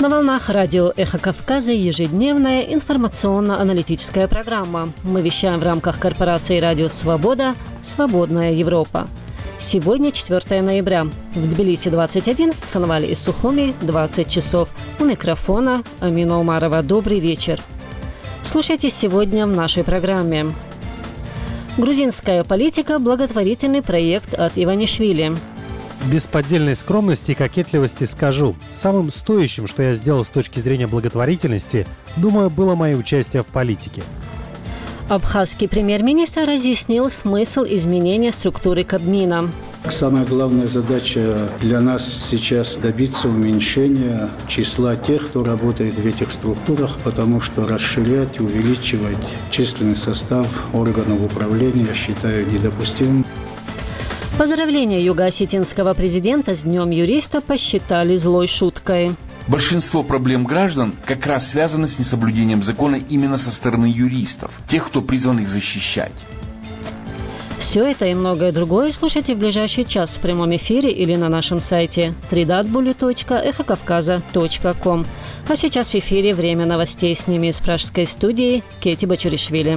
волнах радио «Эхо Кавказа» ежедневная информационно-аналитическая программа. Мы вещаем в рамках корпорации «Радио Свобода» «Свободная Европа». Сегодня 4 ноября. В Тбилиси 21, в Цхинвале и Сухуми 20 часов. У микрофона Амина Умарова. Добрый вечер. Слушайте сегодня в нашей программе. Грузинская политика – благотворительный проект от Иванишвили. Без поддельной скромности и кокетливости скажу. Самым стоящим, что я сделал с точки зрения благотворительности, думаю, было мое участие в политике. Абхазский премьер-министр разъяснил смысл изменения структуры Кабмина. Самая главная задача для нас сейчас добиться уменьшения числа тех, кто работает в этих структурах, потому что расширять, увеличивать численный состав органов управления я считаю недопустимым. Поздравления юго-осетинского президента с Днем юриста посчитали злой шуткой. Большинство проблем граждан как раз связано с несоблюдением закона именно со стороны юристов, тех, кто призван их защищать. Все это и многое другое слушайте в ближайший час в прямом эфире или на нашем сайте www.эхокавказа.ком. А сейчас в эфире время новостей, с ними из пражской студии Кети Бачуришвили.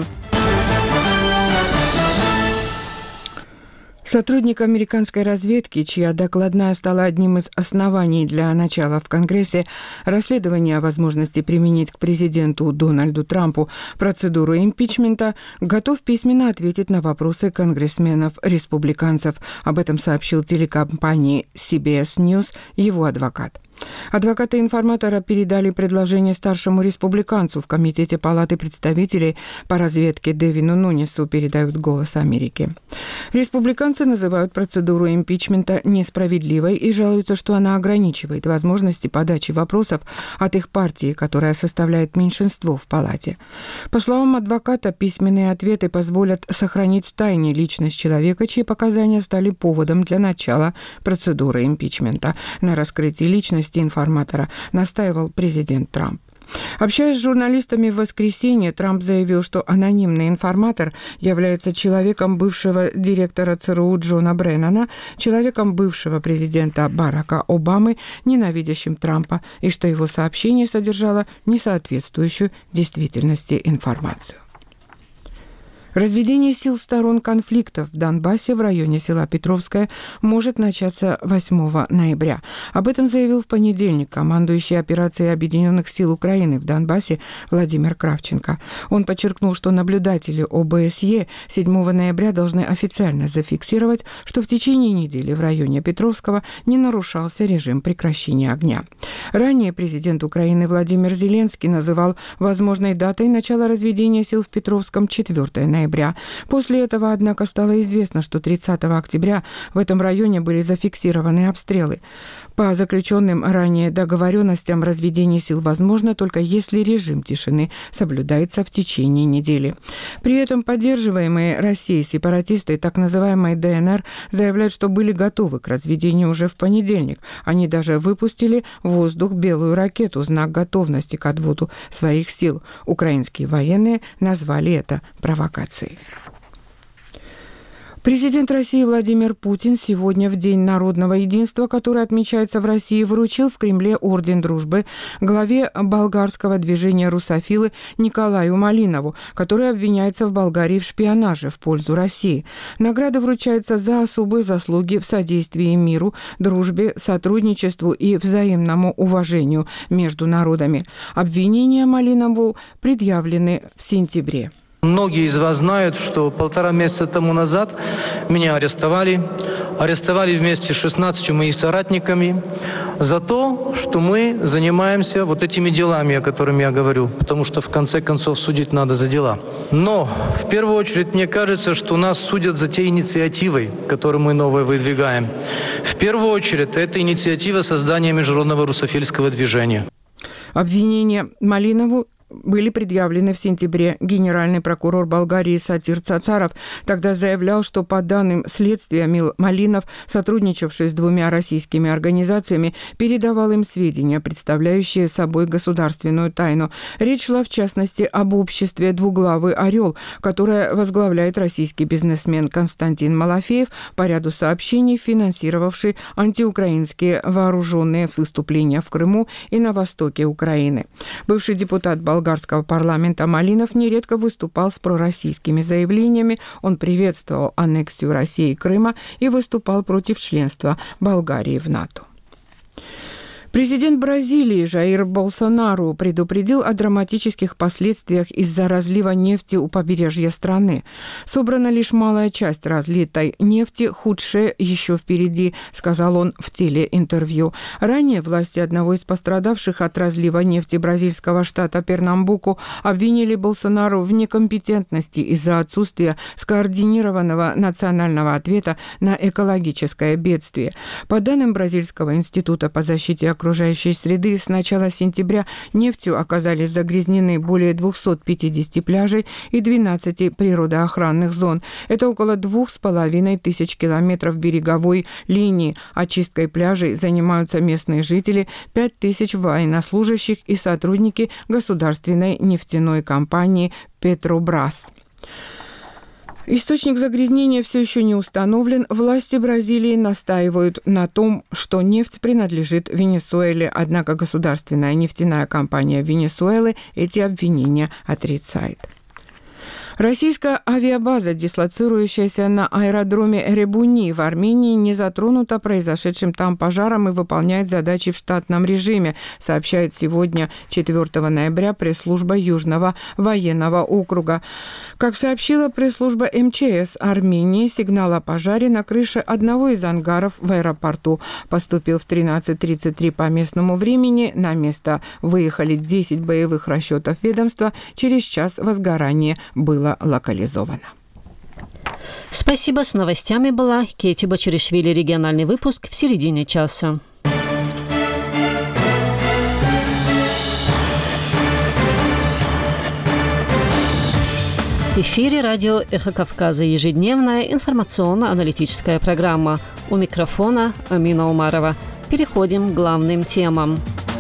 Сотрудник американской разведки, чья докладная стала одним из оснований для начала в Конгрессе расследования о возможности применить к президенту Дональду Трампу процедуру импичмента, готов письменно ответить на вопросы конгрессменов-республиканцев. Об этом сообщил телекомпании CBS News его адвокат. Адвокаты информатора передали предложение старшему республиканцу в Комитете Палаты представителей по разведке Девину Нунису, передают «Голос Америки». Республиканцы называют процедуру импичмента несправедливой и жалуются, что она ограничивает возможности подачи вопросов от их партии, которая составляет меньшинство в Палате. По словам адвоката, письменные ответы позволят сохранить в тайне личность человека, чьи показания стали поводом для начала процедуры импичмента. На раскрытии личности информатора настаивал президент Трамп. Общаясь с журналистами в воскресенье, Трамп заявил, что анонимный информатор является человеком бывшего директора ЦРУ Джона Бреннана, человеком бывшего президента Барака Обамы, ненавидящим Трампа, и что его сообщение содержало несоответствующую действительности информацию. Разведение сил сторон конфликтов в Донбассе в районе села Петровское может начаться 8 ноября. Об этом заявил в понедельник командующий операцией Объединенных сил Украины в Донбассе Владимир Кравченко. Он подчеркнул, что наблюдатели ОБСЕ 7 ноября должны официально зафиксировать, что в течение недели в районе Петровского не нарушался режим прекращения огня. Ранее президент Украины Владимир Зеленский называл возможной датой начала разведения сил в Петровском 4 ноября. После этого, однако, стало известно, что 30 октября в этом районе были зафиксированы обстрелы. По заключенным ранее договоренностям разведение сил возможно только если режим тишины соблюдается в течение недели. При этом поддерживаемые Россией сепаратисты, так называемые ДНР, заявляют, что были готовы к разведению уже в понедельник. Они даже выпустили в воздух белую ракету, знак готовности к отводу своих сил. Украинские военные назвали это провокацией. Президент России Владимир Путин сегодня, в День народного единства, который отмечается в России, вручил в Кремле Орден Дружбы главе болгарского движения «Русофилы» Николаю Малинову, который обвиняется в Болгарии в шпионаже в пользу России. Награда вручается за особые заслуги в содействии миру, дружбе, сотрудничеству и взаимному уважению между народами. Обвинения Малинову предъявлены в сентябре. Многие из вас знают, что 1,5 месяца тому назад меня арестовали вместе с 16 моими соратниками за то, что мы занимаемся вот этими делами, о которых я говорю, потому что в конце концов судить надо за дела. Но в первую очередь мне кажется, что нас судят за те инициативы, которые мы новые выдвигаем. В первую очередь это инициатива создания международного русофильского движения. Обвинение Малинову были предъявлены в сентябре. Генеральный прокурор Болгарии Сатир Цацаров тогда заявлял, что по данным следствия Малинов, сотрудничавший с двумя российскими организациями, передавал им сведения, представляющие собой государственную тайну. Речь шла в частности об обществе «Двуглавый орел», которое возглавляет российский бизнесмен Константин Малафеев, по ряду сообщений финансировавший антиукраинские вооруженные выступления в Крыму и на востоке Украины. Бывший депутат болгарского парламента Малинов нередко выступал с пророссийскими заявлениями. Он приветствовал аннексию России Крыма и выступал против членства Болгарии в НАТО. Президент Бразилии Жаир Болсонару предупредил о драматических последствиях из-за разлива нефти у побережья страны. Собрана лишь малая часть разлитой нефти, худшее еще впереди, сказал он в телеинтервью. Ранее власти одного из пострадавших от разлива нефти бразильского штата Пернамбуку обвинили Болсонару в некомпетентности из-за отсутствия скоординированного национального ответа на экологическое бедствие. По данным Бразильского института по защите окружающей среды, с начала сентября нефтью оказались загрязнены более 250 пляжей и 12 природоохранных зон. Это около 2500 километров береговой линии. Очисткой пляжей занимаются местные жители, 5000 военнослужащих и сотрудники государственной нефтяной компании «Петробрас». Источник загрязнения все еще не установлен. Власти Бразилии настаивают на том, что нефть принадлежит Венесуэле, однако государственная нефтяная компания Венесуэлы эти обвинения отрицает. Российская авиабаза, дислоцирующаяся на аэродроме Эребуни в Армении, не затронута произошедшим там пожаром и выполняет задачи в штатном режиме, сообщает сегодня, 4 ноября, пресс-служба Южного военного округа. Как сообщила пресс-служба МЧС Армении, сигнал о пожаре на крыше одного из ангаров в аэропорту поступил в 13:33 по местному времени. На место выехали 10 боевых расчетов ведомства. Через час возгорание было локализовано. Спасибо. С новостями была Кейти Бачаришвили. Региональный выпуск в середине часа. В эфире радио «Эхо Кавказа». Ежедневная информационно-аналитическая программа. У микрофона Амина Умарова. Переходим к главным темам.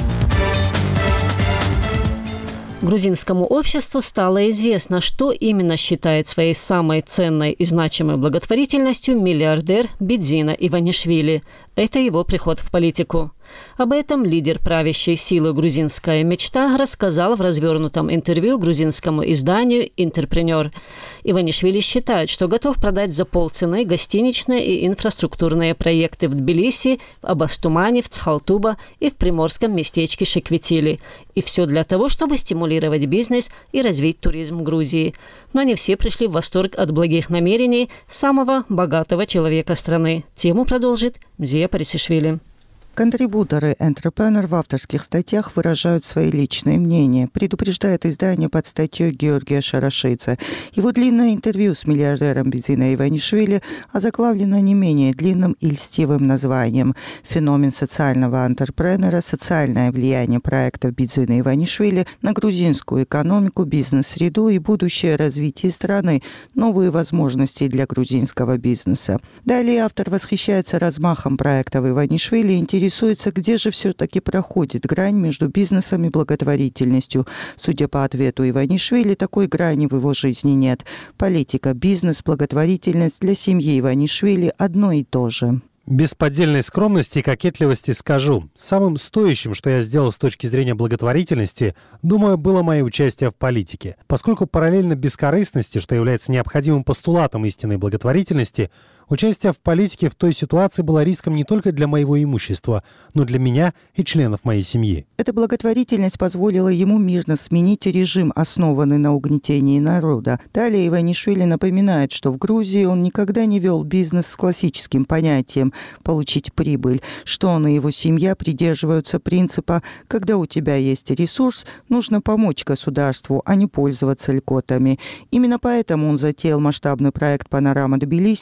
Грузинскому обществу стало известно, что именно считает своей самой ценной и значимой благотворительностью миллиардер Бидзина Иванишвили. Это его приход в политику. Об этом лидер правящей силы «Грузинская мечта» рассказал в развернутом интервью грузинскому изданию «Интерпренер». Иванишвили считает, что готов продать за полцены гостиничные и инфраструктурные проекты в Тбилиси, в Абастумане, в Цхалтуба и в приморском местечке Шекветили. И все для того, чтобы стимулировать бизнес и развить туризм Грузии. Но не все пришли в восторг от благих намерений самого богатого человека страны. Тему продолжит Мзия Парисишвили. Контрибуторы Entrepreneur в авторских статьях выражают свои личные мнения, предупреждает издание под статьей Георгия Шарашидзе. Его длинное интервью с миллиардером Бидзина Иванишвили озаглавлено не менее длинным и льстивым названием «Феномен социального антрепренера. Социальное влияние проектов Бидзина Иванишвили на грузинскую экономику, бизнес-среду и будущее развитие страны. Новые возможности для грузинского бизнеса». Далее автор восхищается размахом проектов Иванишвили и интересуется, где же все-таки проходит грань между бизнесом и благотворительностью. Судя по ответу Иванишвили, такой грани в его жизни нет. Политика, бизнес, благотворительность для семьи Иванишвили одно и то же. Без поддельной скромности и кокетливости скажу. Самым стоящим, что я сделал с точки зрения благотворительности, думаю, было мое участие в политике. Поскольку параллельно бескорыстности, что является необходимым постулатом истинной благотворительности, участие в политике в той ситуации было риском не только для моего имущества, но и для меня и членов моей семьи. Эта благотворительность позволила ему мирно сменить режим, основанный на угнетении народа. Далее Иванишвили напоминает, что в Грузии он никогда не вел бизнес с классическим понятием «получить прибыль», что он и его семья придерживаются принципа «когда у тебя есть ресурс, нужно помочь государству, а не пользоваться льготами». Именно поэтому он затеял масштабный проект «Панорама Тбилиси», в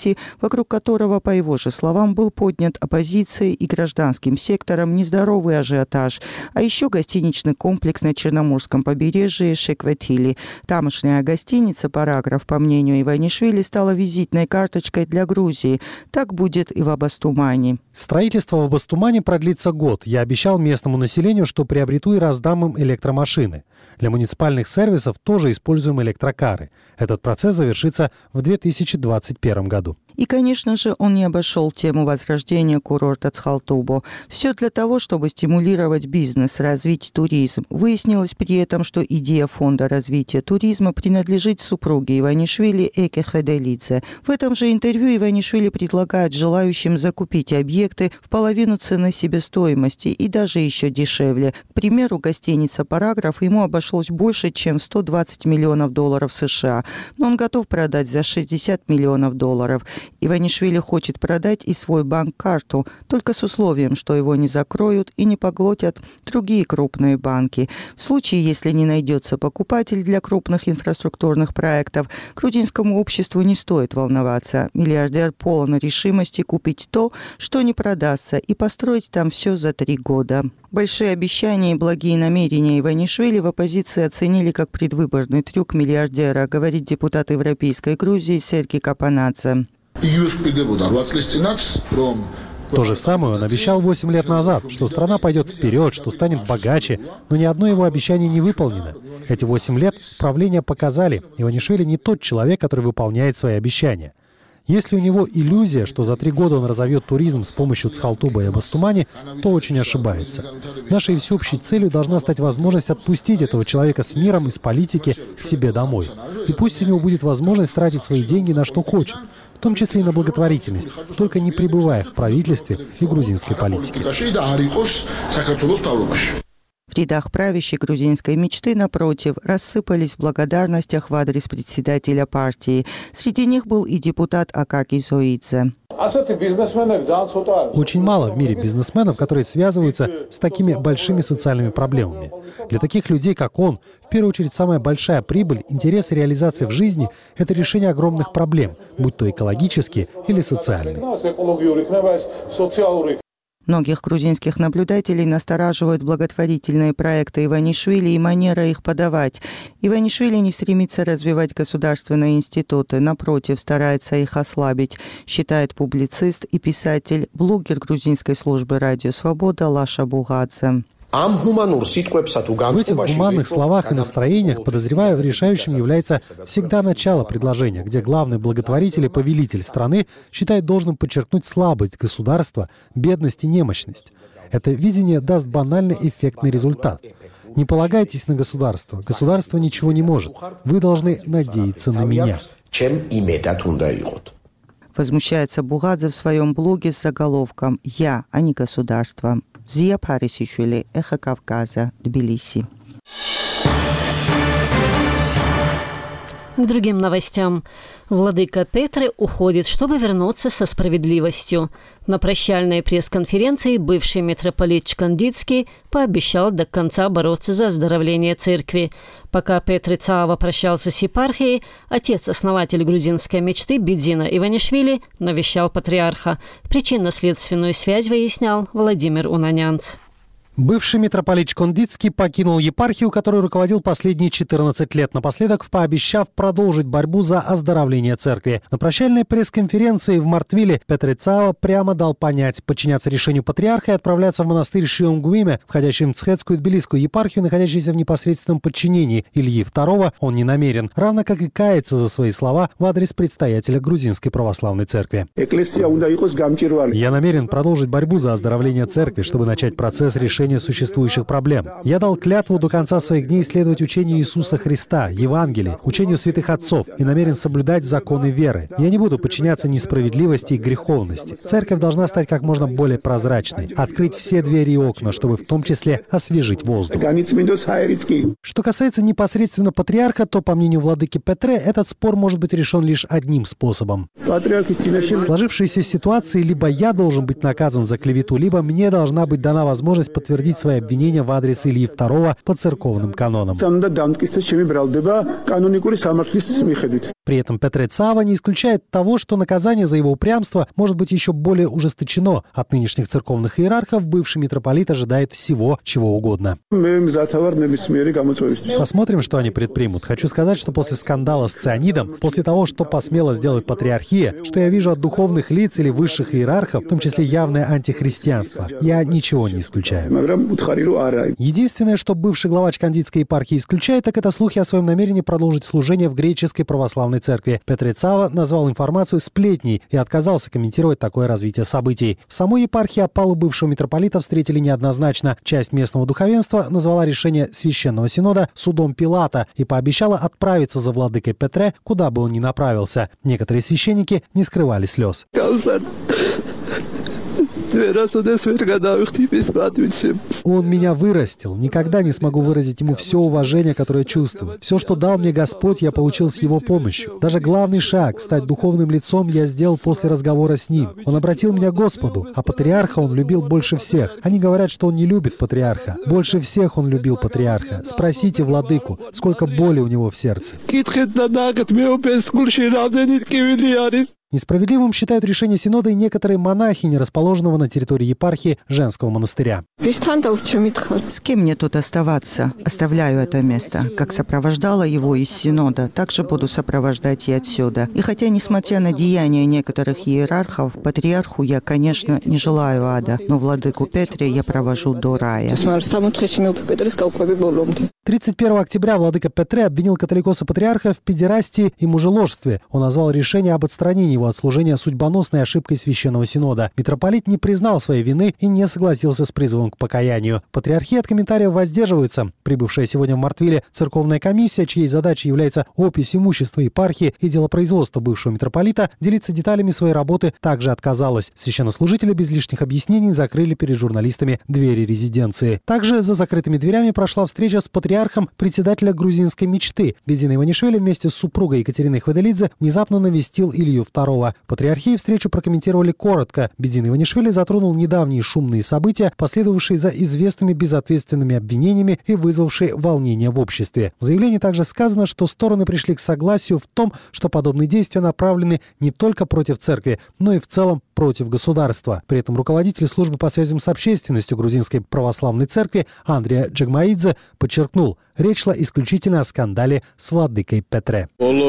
вокруг которого, по его же словам, был поднят оппозицией и гражданским сектором нездоровый ажиотаж, а еще гостиничный комплекс на Черноморском побережье Шекветили. Тамошняя гостиница «Параграф», по мнению Иванишвили, стала визитной карточкой для Грузии. Так будет и в Абастумане. Строительство в Абастумане продлится год. Я обещал местному населению, что приобрету и раздам им электромашины. Для муниципальных сервисов тоже используем электрокары. Этот процесс завершится в 2021 году. И, конечно же, он не обошел тему возрождения курорта Цхалтубо. Все для того, чтобы стимулировать бизнес, развить туризм. Выяснилось при этом, что идея фонда развития туризма принадлежит супруге Иванишвили Эке Хеделидзе. В этом же интервью Иванишвили предлагает желающим закупить объекты в половину цены себестоимости и даже еще дешевле. К примеру, гостиница «Параграф» ему обошлось больше, чем в $120 миллионов США, но он готов продать за $60 миллионов. Иванишвили хочет продать и свой банк-карту, только с условием, что его не закроют и не поглотят другие крупные банки. В случае, если не найдется покупатель для крупных инфраструктурных проектов, грузинскому обществу не стоит волноваться. Миллиардер полон решимости купить то, что не продастся, и построить там все за 3 года. Большие обещания и благие намерения Иванишвили в оппозиции оценили как предвыборный трюк миллиардера, говорит депутат Европейской Грузии Серги Капанадзе. То же самое он обещал 8 лет назад, что страна пойдет вперед, что станет богаче, но ни одно его обещание не выполнено. Эти 8 лет правления показали, Иванишвили не тот человек, который выполняет свои обещания. Если у него иллюзия, что за 3 года он разовьет туризм с помощью Цхалтуба и Абастумани, то очень ошибается. Нашей всеобщей целью должна стать возможность отпустить этого человека с миром из политики к себе домой. И пусть у него будет возможность тратить свои деньги на что хочет, в том числе и на благотворительность, только не пребывая в правительстве и грузинской политике. В рядах правящей грузинской мечты, напротив, рассыпались в благодарностях в адрес председателя партии. Среди них был и депутат Акаки Зоидзе. Очень мало в мире бизнесменов, которые связываются с такими большими социальными проблемами. Для таких людей, как он, в первую очередь самая большая прибыль, интерес и реализация в жизни – это решение огромных проблем, будь то экологические или социальные. Многих грузинских наблюдателей настораживают благотворительные проекты Иванишвили и манера их подавать. Иванишвили не стремится развивать государственные институты, напротив, старается их ослабить, считает публицист и писатель, блогер грузинской службы «Радио Свобода» Лаша Бугадзе. В этих гуманных словах и настроениях, подозреваю, решающим является всегда начало предложения, где главный благотворитель и повелитель страны считает должным подчеркнуть слабость государства, бедность и немощность. Это видение даст банальный эффектный результат. Не полагайтесь на государство. Государство ничего не может. Вы должны надеяться на меня. Возмущается Бугадзе в своем блоге с заголовком «Я, а не государство». Зия Парисишвили, Эхо Кавказа, Тбилиси. К другим новостям. Владыка Петре уходит, чтобы вернуться со справедливостью. На прощальной пресс-конференции бывший митрополит Чкандицкий пообещал до конца бороться за оздоровление церкви. Пока Петре Цаава прощался с епархией, отец-основатель грузинской мечты Бидзина Иванишвили навещал патриарха. Причинно-следственную связь выяснял Владимир Унанянц. Бывший митрополит Чкандицкий покинул епархию, которую руководил последние 14 лет, напоследок пообещав продолжить борьбу за оздоровление церкви. На прощальной пресс-конференции в Мартвиле Петре Цаава прямо дал понять, подчиняться решению патриарха и отправляться в монастырь Шионгуиме, входящий в Мцхетскую и Тбилисскую епархию, находящийся в непосредственном подчинении Ильи II, он не намерен, равно как и каяться за свои слова в адрес предстоятеля грузинской православной церкви. Я намерен продолжить борьбу за оздоровление церкви, чтобы начать процесс решения существующих проблем. Я дал клятву до конца своих дней следовать учению Иисуса Христа, Евангелию, учению святых отцов и намерен соблюдать законы веры. Я не буду подчиняться несправедливости и греховности. Церковь должна стать как можно более прозрачной, открыть все двери и окна, чтобы в том числе освежить воздух. Что касается непосредственно патриарха, то, по мнению владыки Петре, этот спор может быть решен лишь одним способом. В сложившейся ситуации либо я должен быть наказан за клевету, либо мне должна быть дана возможность подтвердить подтвердить свои обвинения в адрес Ильи II по церковным канонам. При этом Петре Цава не исключает того, что наказание за его упрямство может быть еще более ужесточено. От нынешних церковных иерархов бывший митрополит ожидает всего, чего угодно. Посмотрим, что они предпримут. Хочу сказать, что после скандала с цианидом, после того, что посмела сделать патриархия, что я вижу от духовных лиц или высших иерархов, в том числе явное антихристианство, я ничего не исключаю. Единственное, что бывший глава Чкандийской епархии исключает, так это слухи о своем намерении продолжить служение в греческой православной церкви. Петре Цава назвал информацию сплетней и отказался комментировать такое развитие событий. В самой епархии опалу бывшего митрополита встретили неоднозначно. Часть местного духовенства назвала решение Священного Синода судом Пилата и пообещала отправиться за владыкой Петре, куда бы он ни направился. Некоторые священники не скрывали слез. Он меня вырастил. Никогда не смогу выразить ему все уважение, которое чувствую. Все, что дал мне Господь, я получил с его помощью. Даже главный шаг, стать духовным лицом, я сделал после разговора с ним. Он обратил меня к Господу, а патриарха он любил больше всех. Они говорят, что он не любит патриарха. Больше всех он любил патриарха. Спросите владыку, сколько боли у него в сердце. Несправедливым считают решение Синода и некоторые монахини, расположенного на территории епархии женского монастыря. С кем мне тут оставаться? Оставляю это место. Как сопровождала его из Синода, так же буду сопровождать и отсюда. И хотя, несмотря на деяния некоторых иерархов, патриарху я, конечно, не желаю ада, но владыку Петре я провожу до рая. 31 октября владыка Петре обвинил католикоса-патриарха в педерастии и мужеложстве. Он назвал решение об отстранении его от служения судьбоносной ошибкой Священного Синода. Митрополит не признал своей вины и не согласился с призывом к покаянию. Патриархия от комментариев воздерживается. Прибывшая сегодня в Мартвиле церковная комиссия, чьей задачей является опись имущества епархии и делопроизводства бывшего митрополита, делиться деталями своей работы также отказалась. Священнослужители без лишних объяснений закрыли перед журналистами двери резиденции. Также за закрытыми дверями прошла встреча с патриархом председателя грузинской мечты. Бедзин Иванишвили вместе с супругой Екатериной Хведелидзе внезапно навестил Илью II. Патриархии встречу прокомментировали коротко. Бедзин Иванишвили затронул недавние шумные события, последовавшие за известными безответственными обвинениями и вызвавшие волнения в обществе. В заявлении также сказано, что стороны пришли к согласию в том, что подобные действия направлены не только против церкви, но и в целом против государства. При этом руководитель службы по связям с общественностью грузинской православной церкви Андрия Джагмаидзе подчеркнул, речь шла исключительно о скандале с владыкой Петре.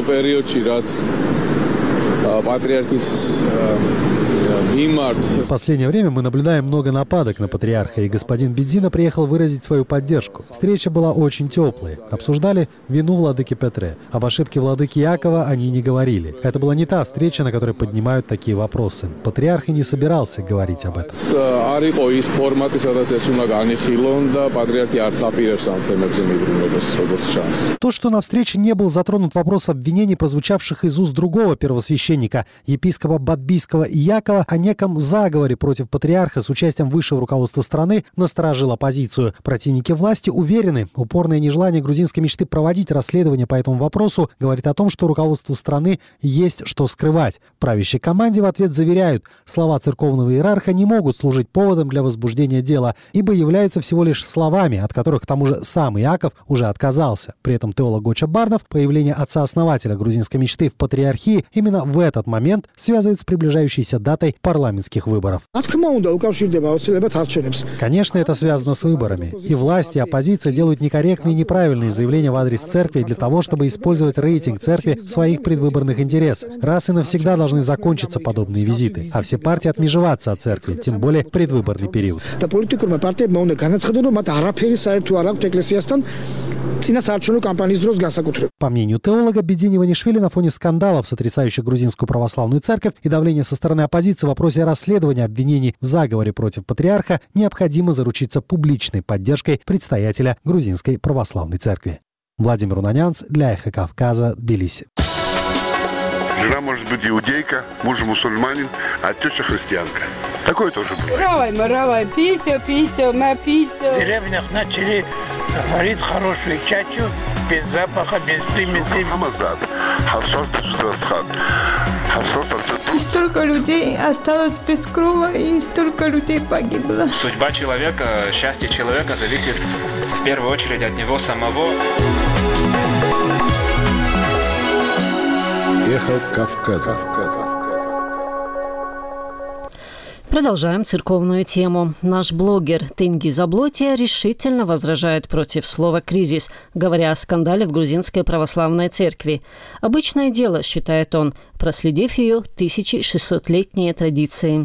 В последнее время мы наблюдаем много нападок на патриарха, и господин Бедзина приехал выразить свою поддержку. Встреча была очень теплой. Обсуждали вину владыки Петре. Об ошибке владыки Якова они не говорили. Это была не та встреча, на которой поднимают такие вопросы. Патриарх и не собирался говорить об этом. То, что на встрече не был затронут вопрос обвинений, прозвучавших из уст другого первосвященника, епископа Бадбийского Якова, о неком заговоре против патриарха с участием высшего руководства страны, насторожило оппозицию. Противники власти уверены, упорное нежелание грузинской мечты проводить расследование по этому вопросу говорит о том, что руководству страны есть что скрывать. Правящей команде в ответ заверяют, слова церковного иерарха не могут служить поводом для возбуждения дела, ибо являются всего лишь словами, от которых к тому же сам Иаков уже отказался. При этом теолог Гоча Барнов появление отца-основателя грузинской мечты в патриархии именно в этот момент связывает с приближающейся датой парламентских выборов. Конечно, это связано с выборами. И власть, и оппозиция делают некорректные и неправильные заявления в адрес церкви для того, чтобы использовать рейтинг церкви в своих предвыборных интересах. Раз и навсегда должны закончиться подобные визиты, а все партии отмежеваться от церкви, тем более в предвыборный период. По мнению теолога, Бедзин Иванишвили на фоне скандалов, сотрясающих грузинскую православную церковь, и давления со стороны оппозиции в вопросе расследования обвинений в заговоре против патриарха, необходимо заручиться публичной поддержкой предстоятеля грузинской православной церкви. Владимир Унанянц для Эхо Кавказа, Тбилиси. Жена может быть иудейка, муж мусульманин, а теща христианка. Такое тоже бывает. Равай, писю, на писю. В деревнях начали варить хорошую чачу, без запаха, без примесей. столько людей осталось без крова и столько людей погибло. Судьба человека, счастье человека зависит в первую очередь от него самого. Эхо Кавказа. Продолжаем церковную тему. Наш блогер Тенгиз Аблотия решительно возражает против слова «кризис», говоря о скандале в грузинской православной церкви. Обычное дело, считает он, проследив ее 1600-летние традиции.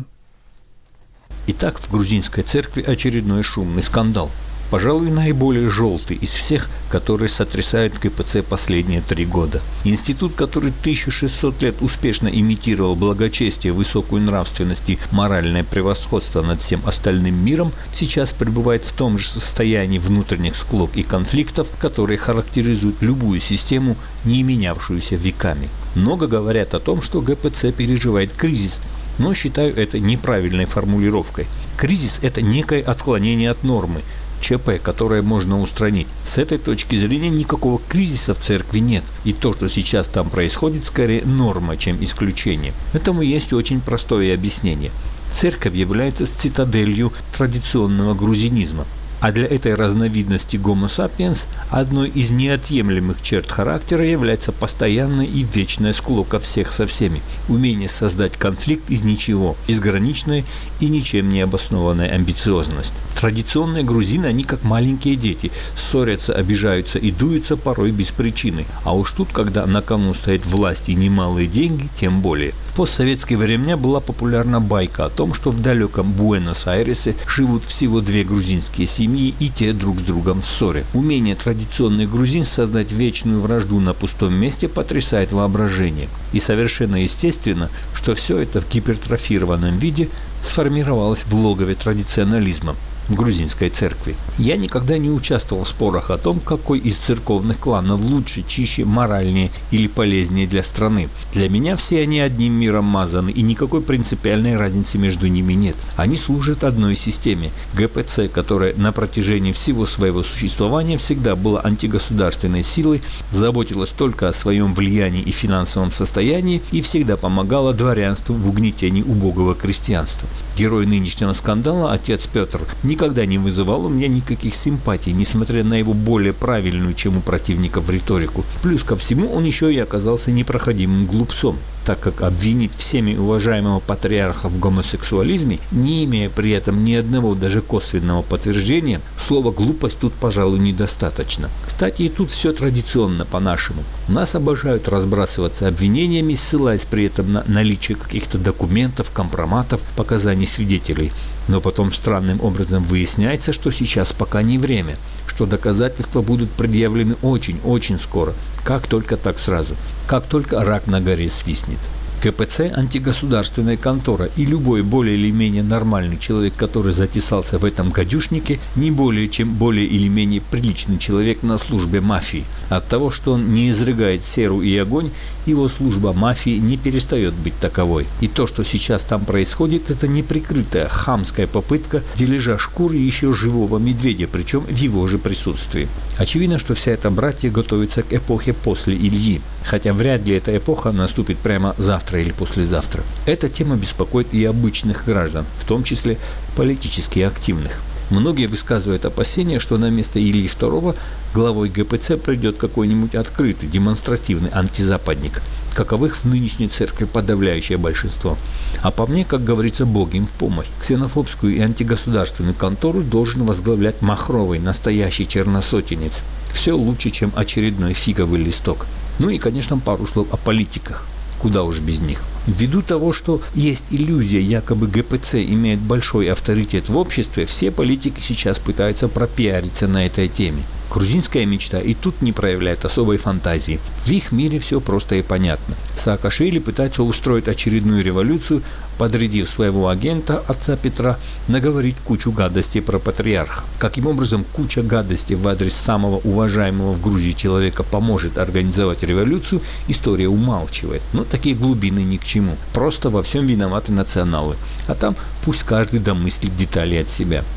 Итак, в грузинской церкви очередной шумный скандал. Пожалуй, наиболее желтый из всех, которые сотрясают ГПЦ последние 3 года. Институт, который 1600 лет успешно имитировал благочестие, высокую нравственность и моральное превосходство над всем остальным миром, сейчас пребывает в том же состоянии внутренних склок и конфликтов, которые характеризуют любую систему, не менявшуюся веками. Много говорят о том, что ГПЦ переживает кризис, но считаю это неправильной формулировкой. Кризис – это некое отклонение от нормы, ЧП, которое можно устранить. С этой точки зрения никакого кризиса в церкви нет. И то, что сейчас там происходит, скорее норма, чем исключение. Этому есть очень простое объяснение. Церковь является цитаделью традиционного грузинизма. А для этой разновидности Homo sapiens одной из неотъемлемых черт характера является постоянная и вечная склока всех со всеми. Умение создать конфликт из ничего, безграничная и ничем не обоснованная амбициозность. Традиционные грузины, они как маленькие дети, ссорятся, обижаются и дуются порой без причины. А уж тут, когда на кону стоит власть и немалые деньги, тем более. В постсоветские времена была популярна байка о том, что в далеком Буэнос-Айресе живут всего 2 грузинские семьи, и те друг с другом в ссоре. Умение традиционных грузин создать вечную вражду на пустом месте потрясает воображение. И совершенно естественно, что все это в гипертрофированном виде сформировалось в логове традиционализма в грузинской церкви. Я никогда не участвовал в спорах о том, какой из церковных кланов лучше, чище, моральнее или полезнее для страны. Для меня все они одним миром мазаны, и никакой принципиальной разницы между ними нет. Они служат одной системе – ГПЦ, которая на протяжении всего своего существования всегда была антигосударственной силой, заботилась только о своем влиянии и финансовом состоянии и всегда помогала дворянству в угнетении убогого крестьянства. Герой нынешнего скандала, отец Петр, никогда не вызывал у меня никаких симпатий, несмотря на его более правильную, чем у противников, риторику. Плюс ко всему он еще и оказался непроходимым глупцом, так как обвинить всеми уважаемого патриарха в гомосексуализме, не имея при этом ни одного даже косвенного подтверждения, слова «глупость» тут, пожалуй, недостаточно. Кстати, и тут все традиционно по-нашему. Нас обожают разбрасываться обвинениями, ссылаясь при этом на наличие каких-то документов, компроматов, показаний свидетелей. Но потом странным образом выясняется, что сейчас пока не время, что доказательства будут предъявлены очень-очень скоро, как только так сразу, как только рак на горе свистнет. ГПЦ – антигосударственная контора, и любой более или менее нормальный человек, который затесался в этом гадюшнике, не более чем более или менее приличный человек на службе мафии. От того, что он не изрыгает серу и огонь, его служба мафии не перестает быть таковой. И то, что сейчас там происходит, это неприкрытая хамская попытка дележа шкуры еще живого медведя, причем в его же присутствии. Очевидно, что вся эта братья готовится к эпохе после Ильи, хотя вряд ли эта эпоха наступит прямо завтра или послезавтра. Эта тема беспокоит и обычных граждан, в том числе политически активных. Многие высказывают опасения, что на место Ильи II главой ГПЦ придет какой-нибудь открытый, демонстративный антизападник, каковых в нынешней церкви подавляющее большинство. А по мне, как говорится, Бог им в помощь. Ксенофобскую и антигосударственную контору должен возглавлять махровый, настоящий черносотенец. Все лучше, чем очередной фиговый листок. Ну и, конечно, пару слов о политиках. Куда уж без них. Ввиду того, что есть иллюзия, якобы ГПЦ имеет большой авторитет в обществе, все политики сейчас пытаются пропиариться на этой теме. Грузинская мечта и тут не проявляет особой фантазии. В их мире все просто и понятно. Саакашвили пытается устроить очередную революцию, подрядив своего агента, отца Петра, наговорить кучу гадостей про патриарха. Каким образом куча гадостей в адрес самого уважаемого в Грузии человека поможет организовать революцию, история умалчивает. Но такие глубины ни к чему. Просто во всем виноваты националы. А там пусть каждый домыслит детали от себя.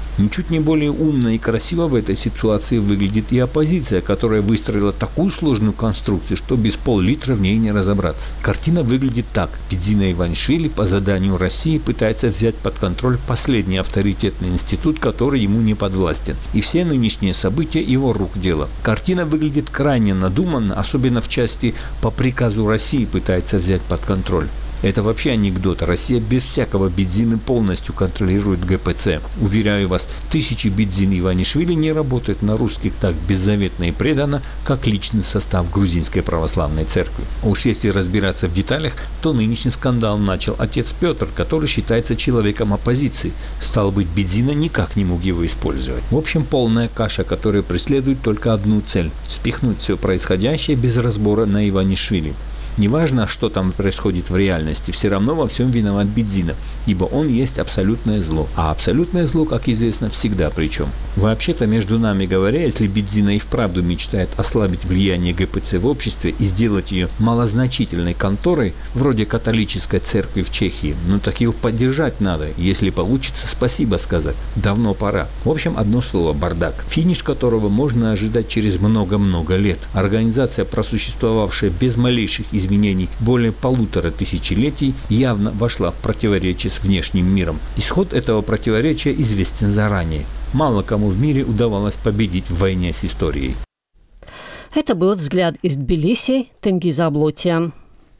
Ничуть не более умно и красиво в этой ситуации выглядит и оппозиция, которая выстроила такую сложную конструкцию, что без пол-литра в ней не разобраться. Картина выглядит так. Бидзина Иванишвили по заданию России пытается взять под контроль последний авторитетный институт, который ему не подвластен. И все нынешние события его рук дело. Картина выглядит крайне надуманно, особенно в части «по приказу России» пытается взять под контроль. Это вообще анекдот. Россия без всякого Бидзины полностью контролирует ГПЦ. Уверяю вас, тысячи Бидзин Иванишвили не работают на русских так беззаветно и преданно, как личный состав Грузинской православной церкви. Уж если разбираться в деталях, то нынешний скандал начал отец Петр, который считается человеком оппозиции. Стало быть, Бидзина никак не мог его использовать. В общем, полная каша, которая преследует только одну цель – спихнуть все происходящее без разбора на Иванишвили. Неважно, что там происходит в реальности, все равно во всем виноват Бидзина, ибо он есть абсолютное зло. А абсолютное зло, как известно, всегда причем. Вообще-то, между нами говоря, если Бидзина и вправду мечтает ослабить влияние ГПЦ в обществе и сделать ее малозначительной конторой, вроде католической церкви в Чехии, так его поддержать надо, если получится, спасибо сказать. Давно пора. В общем, одно слово – бардак, финиш которого можно ожидать через много-много лет. Организация, просуществовавшая без малейших изменений более 1500 тысячелетий, явно вошла в противоречие с внешним миром. Исход этого противоречия известен заранее. Мало кому в мире удавалось победить в войне с историей. Это был взгляд из Тбилиси Тенгиза Аблотия.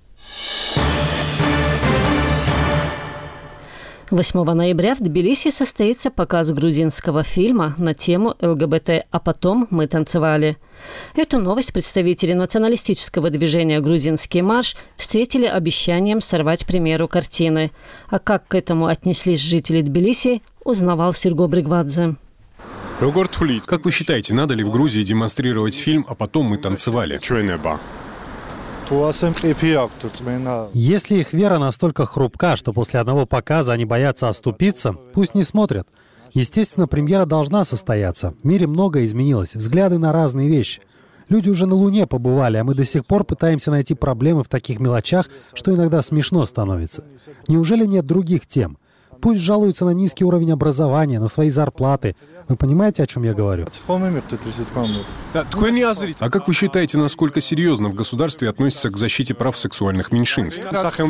8 ноября в Тбилиси состоится показ грузинского фильма на тему ЛГБТ «А потом мы танцевали». Эту новость представители националистического движения «Грузинский марш» встретили обещанием сорвать премьеру картины. А как к этому отнеслись жители Тбилиси, узнавал Серго Бригвадзе. Как вы считаете, надо ли в Грузии демонстрировать фильм «А потом мы танцевали»? Если их вера настолько хрупка, что после одного показа они боятся оступиться, пусть не смотрят. Естественно, премьера должна состояться. В мире многое изменилось, взгляды на разные вещи. Люди уже на Луне побывали, а мы до сих пор пытаемся найти проблемы в таких мелочах, что иногда смешно становится. Неужели нет других тем? Пусть жалуются на низкий уровень образования, на свои зарплаты. Вы понимаете, о чем я говорю? А как вы считаете, насколько серьезно в государстве относятся к защите прав сексуальных меньшинств?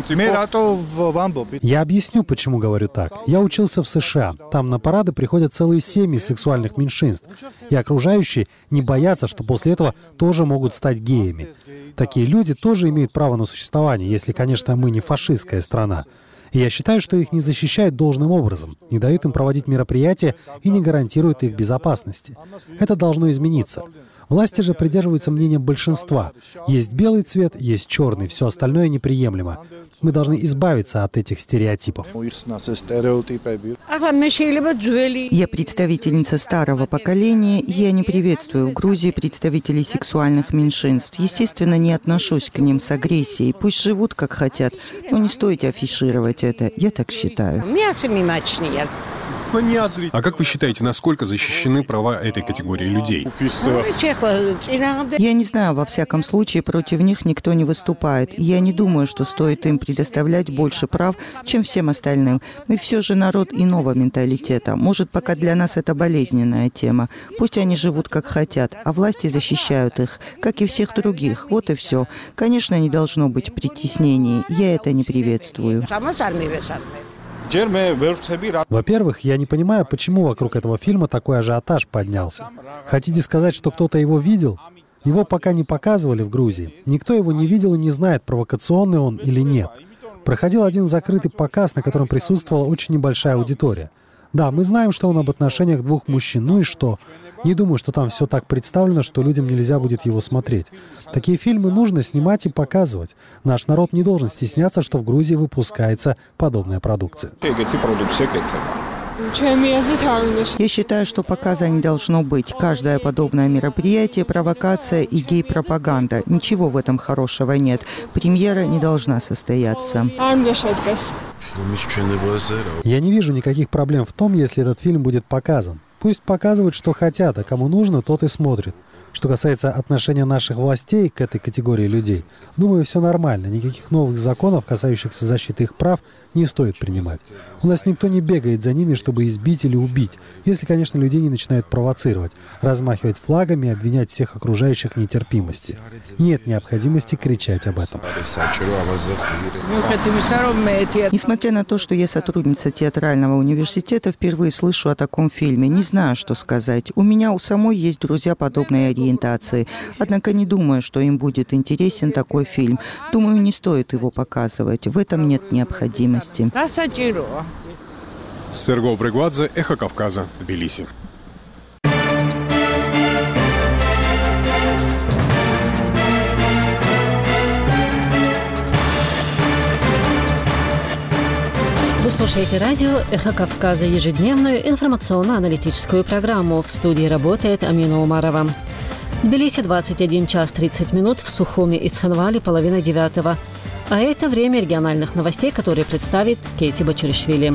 Я объясню, почему говорю так. Я учился в США. Там на парады приходят целые семьи сексуальных меньшинств. И окружающие не боятся, что после этого тоже могут стать геями. Такие люди тоже имеют право на существование, если, конечно, мы не фашистская страна. И я считаю, что их не защищают должным образом, не дают им проводить мероприятия и не гарантируют их безопасности. Это должно измениться. Власти же придерживаются мнения большинства. Есть белый цвет, есть черный, все остальное неприемлемо. Мы должны избавиться от этих стереотипов. Я представительница старого поколения, и я не приветствую в Грузии представителей сексуальных меньшинств. Естественно, не отношусь к ним с агрессией. Пусть живут как хотят, но не стоит афишировать это. Я так считаю. А как вы считаете, насколько защищены права этой категории людей? Я не знаю, во всяком случае, против них никто не выступает. И я не думаю, что стоит им предоставлять больше прав, чем всем остальным. Мы все же народ иного менталитета. Может, пока для нас это болезненная тема. Пусть они живут как хотят, а власти защищают их, как и всех других. Вот и все. Конечно, не должно быть притеснений. Я это не приветствую. Во-первых, я не понимаю, почему вокруг этого фильма такой ажиотаж поднялся. Хотите сказать, что кто-то его видел? Его пока не показывали в Грузии. Никто его не видел и не знает, провокационный он или нет. Проходил один закрытый показ, на котором присутствовала очень небольшая аудитория. Да, мы знаем, что он об отношениях двух мужчин. Ну и что? Не думаю, что там все так представлено, что людям нельзя будет его смотреть. Такие фильмы нужно снимать и показывать. Наш народ не должен стесняться, что в Грузии выпускается подобная продукция. Я считаю, что показа не должно быть. Каждое подобное мероприятие – провокация и гей-пропаганда. Ничего в этом хорошего нет. Премьера не должна состояться. Я не вижу никаких проблем в том, если этот фильм будет показан. Пусть показывают, что хотят, а кому нужно, тот и смотрит. Что касается отношения наших властей к этой категории людей, думаю, все нормально. Никаких новых законов, касающихся защиты их прав, не стоит принимать. У нас никто не бегает за ними, чтобы избить или убить, если, конечно, людей не начинают провоцировать, размахивать флагами и обвинять всех окружающих в нетерпимости. Нет необходимости кричать об этом. Несмотря на то, что я сотрудница театрального университета, впервые слышу о таком фильме. Не знаю, что сказать. У меня у самой есть друзья подобной ориентации. Однако не думаю, что им будет интересен такой фильм. Думаю, не стоит его показывать. В этом нет необходимости. Серго Бригвадзе, Эхо Кавказа, Тбилиси. Вы слушаете радио «Эхо Кавказа», ежедневную информационно-аналитическую программу. В студии работает Амина Умарова. В Тбилиси 21 час 30 минут, в Сухуми и Цхинвале 8:30. А это время региональных новостей, которые представит Кейти Бачаришвили.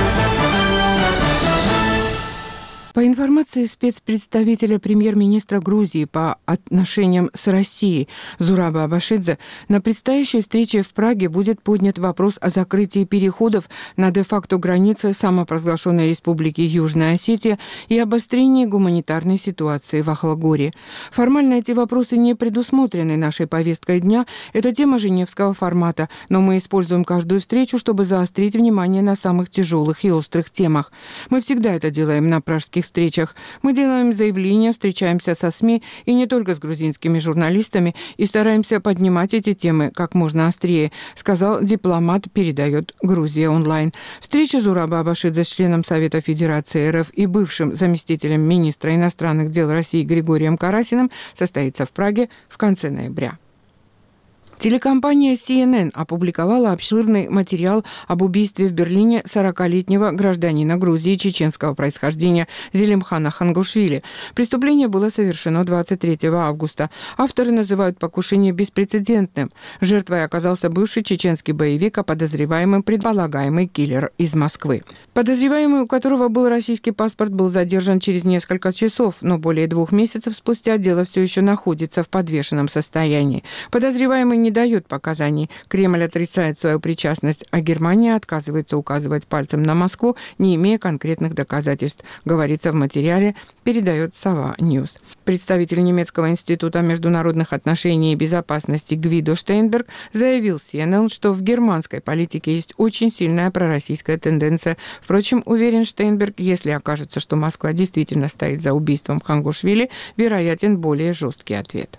По информации спецпредставителя премьер-министра Грузии по отношениям с Россией Зураба Абашидзе, на предстоящей встрече в Праге будет поднят вопрос о закрытии переходов на де-факто границе самопровозглашенной республики Южная Осетия и обострении гуманитарной ситуации в Ахалгоре. Формально эти вопросы не предусмотрены нашей повесткой дня. Это тема женевского формата, но мы используем каждую встречу, чтобы заострить внимание на самых тяжелых и острых темах. Мы всегда это делаем на пражских встречах. Мы делаем заявления, встречаемся со СМИ и не только с грузинскими журналистами и стараемся поднимать эти темы как можно острее, сказал дипломат, передает Грузия онлайн. Встреча Зураба Абашидзе с членом Совета Федерации РФ и бывшим заместителем министра иностранных дел России Григорием Карасиным состоится в Праге в конце ноября. Телекомпания CNN опубликовала обширный материал об убийстве в Берлине 40-летнего гражданина Грузии чеченского происхождения Зелимхана Хангушвили. Преступление было совершено 23 августа. Авторы называют покушение беспрецедентным. Жертвой оказался бывший чеченский боевик, а подозреваемым предполагаемый киллер из Москвы. Подозреваемый, у которого был российский паспорт, был задержан через несколько часов, но более 2 месяцев спустя дело все еще находится в подвешенном состоянии. Подозреваемый не дает показаний. Кремль отрицает свою причастность, а Германия отказывается указывать пальцем на Москву, не имея конкретных доказательств, говорится в материале, передает Сова Ньюс. Представитель немецкого института международных отношений и безопасности Гвидо Штейнберг заявил CNN, что в германской политике есть очень сильная пророссийская тенденция. Впрочем, уверен Штейнберг, если окажется, что Москва действительно стоит за убийством Хангушвили, вероятен более жесткий ответ.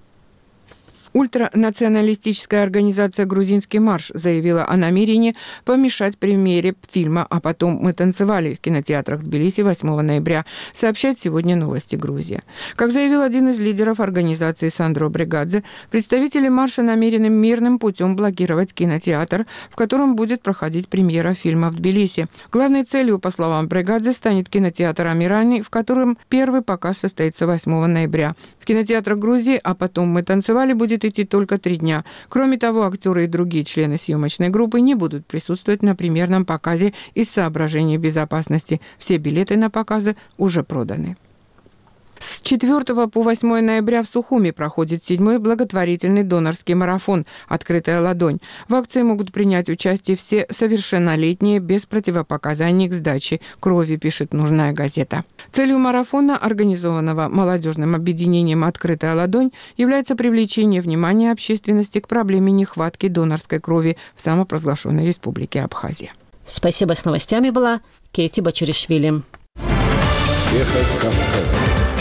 Ультранационалистическая организация «Грузинский марш» заявила о намерении помешать премьере фильма «А потом мы танцевали» в кинотеатрах Тбилиси 8 ноября, сообщает сегодня «Новости Грузия». Как заявил один из лидеров организации Сандро Бригадзе, представители марша намерены мирным путем блокировать кинотеатр, в котором будет проходить премьера фильма в Тбилиси. Главной целью, по словам Бригадзе, станет кинотеатр «Амирани», в котором первый показ состоится 8 ноября. В кинотеатрах Грузии «А потом мы танцевали» будет идти только 3 дня. Кроме того, актеры и другие члены съемочной группы не будут присутствовать на премьерном показе из соображений безопасности. Все билеты на показы уже проданы. С 4 по 8 ноября в Сухуми проходит 7-й благотворительный донорский марафон «Открытая ладонь». В акции могут принять участие все совершеннолетние без противопоказаний к сдаче крови, пишет «Нужная газета». Целью марафона, организованного молодежным объединением «Открытая ладонь», является привлечение внимания общественности к проблеме нехватки донорской крови в самопровозглашенной республике Абхазия. Спасибо. С новостями была Кейти Бачаришвили. Эхо Кавказа.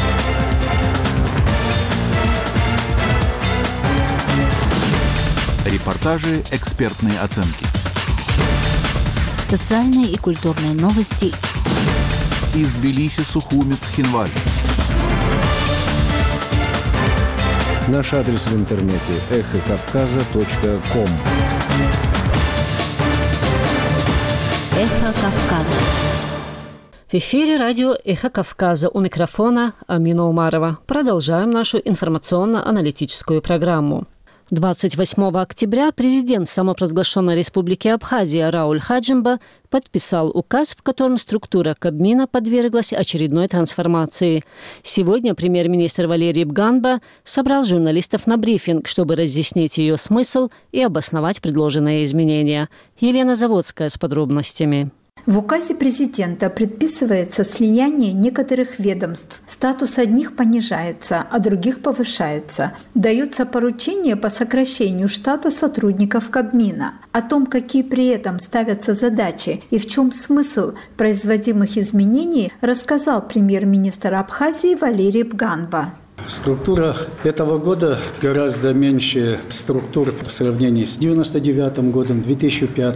Репортажи, экспертные оценки. Социальные и культурные новости. Из Тбилиси, Сухуми, Цхинвали. Наш адрес в интернете эхокавказа.ком. Эхо Кавказа. В эфире радио «Эхо Кавказа». У микрофона Амина Умарова. Продолжаем нашу информационно-аналитическую программу. 28 октября президент самопровозглашенной республики Абхазия Рауль Хаджимба подписал указ, в котором структура Кабмина подверглась очередной трансформации. Сегодня премьер-министр Валерий Бганба собрал журналистов на брифинг, чтобы разъяснить ее смысл и обосновать предложенные изменения. Елена Заводская с подробностями. В указе президента предписывается слияние некоторых ведомств. Статус одних понижается, а других повышается. Даются поручения по сокращению штата сотрудников Кабмина. О том, какие при этом ставятся задачи и в чем смысл производимых изменений, рассказал премьер-министр Абхазии Валерий Бганба. Структура этого года гораздо меньше структур в сравнении с 1999 годом, 2005,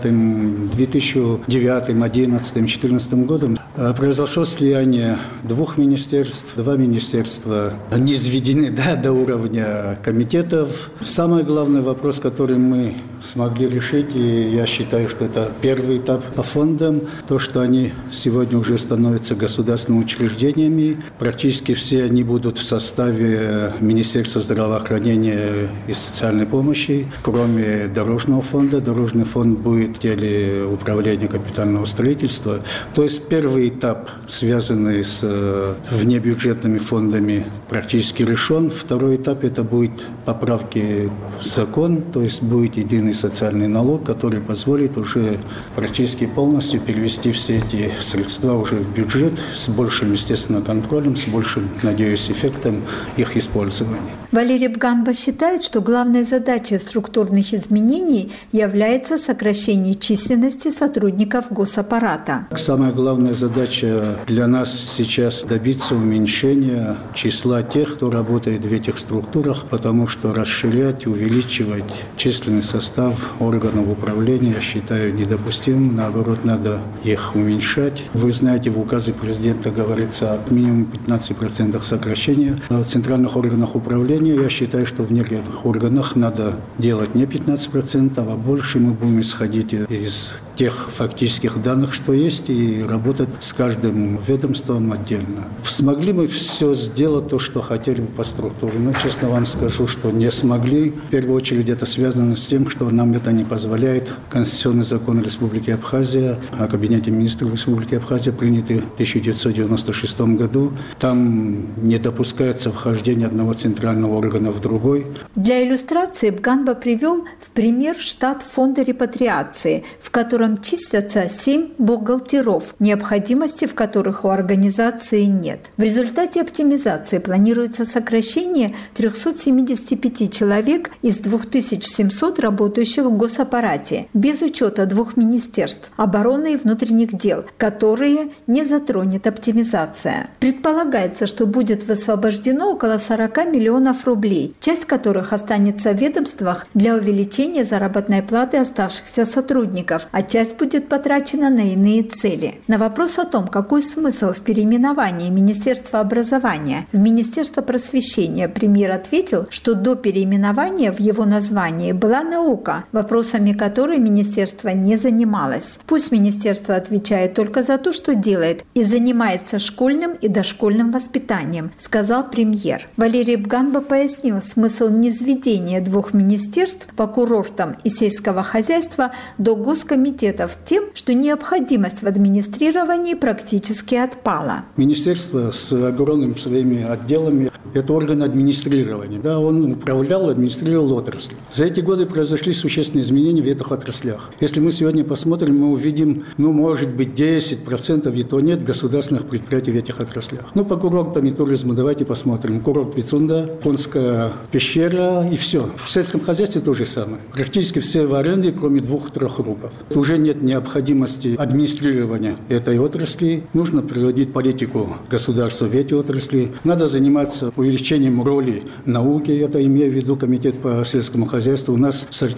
2009, 2011, 2014 годом. Произошло слияние двух министерств. Два министерства не изведены до уровня комитетов. Самый главный вопрос, который мы смогли решить, и я считаю, что это первый этап по фондам, то, что они сегодня уже становятся государственными учреждениями. Практически все они будут в составе Министерства здравоохранения и социальной помощи, кроме Дорожного фонда. Дорожный фонд будет в деле управления капитального строительства. То есть первый этап, связанный с внебюджетными фондами, практически решен. Второй этап – это будет поправки в закон, то есть будет единый социальный налог, который позволит уже практически полностью перевести все эти средства уже в бюджет с большим, естественно, контролем, с большим, надеюсь, эффектом их использования. Валерий Бганба считает, что главной задачей структурных изменений является сокращение численности сотрудников госаппарата. Самая главная задача для нас сейчас добиться уменьшения числа тех, кто работает в этих структурах, потому что расширять, увеличивать численный состав органов управления, я считаю, недопустимым. Наоборот, надо их уменьшать. Вы знаете, в указе президента говорится о минимум 15% сокращения в центральных органах управления. Я считаю, что в некоторых органах надо делать не 15%, а больше. Мы будем исходить из тех фактических данных, что есть, и работать с каждым ведомством отдельно. Смогли мы все сделать, то, что хотели бы по структуре? Но, честно вам скажу, что не смогли. В первую очередь это связано с тем, что нам это не позволяет Конституционный закон Республики Абхазия о Кабинете министров Республики Абхазия, принятый в 1996 году. Там не допускается вхождение одного центрального органа в другой. Для иллюстрации Бганба привел в пример штат фонда репатриации, в котором числятся 7 бухгалтеров, необходимости в которых у организации нет. В результате оптимизации планируется сокращение 375 человек из 2700 работающих в госаппарате, без учета двух министерств – обороны и внутренних дел, которые не затронет оптимизация. Предполагается, что будет высвобождено около 40 миллионов рублей, часть которых останется в ведомствах для увеличения заработной платы оставшихся сотрудников, а часть будет потрачена на иные цели. На вопрос о том, какой смысл в переименовании Министерства образования в Министерство просвещения, премьер ответил, что до переименования в его названии была наука, вопросами которой министерство не занималось. Пусть министерство отвечает только за то, что делает, и занимается школьным и дошкольным воспитанием, сказал премьер. Валерий Бганба пояснил смысл низведения двух министерств по курортам и сельского хозяйства до госкомитетов тем, что необходимость в администрировании практически отпала. Министерство с огромными своими отделами – это орган администрирования. Да, он управлял, администрировал отрасль. За эти годы произошли существенные изменения в этих отраслях. Если мы сегодня посмотрим, мы увидим, может быть, 10% и то нет государственных предприятий в этих отраслях. По курортам и туризму давайте посмотрим. Курорт Пицунда, Конская пещера и все. В сельском хозяйстве то же самое. Практически все в аренде, кроме 2-3 рубов. Уже нет необходимости администрирования этой отрасли. Нужно приводить политику государства в эти отрасли. Надо заниматься увеличением роли науки. Это имею в виду комитет по сельскому хозяйству. У нас сорта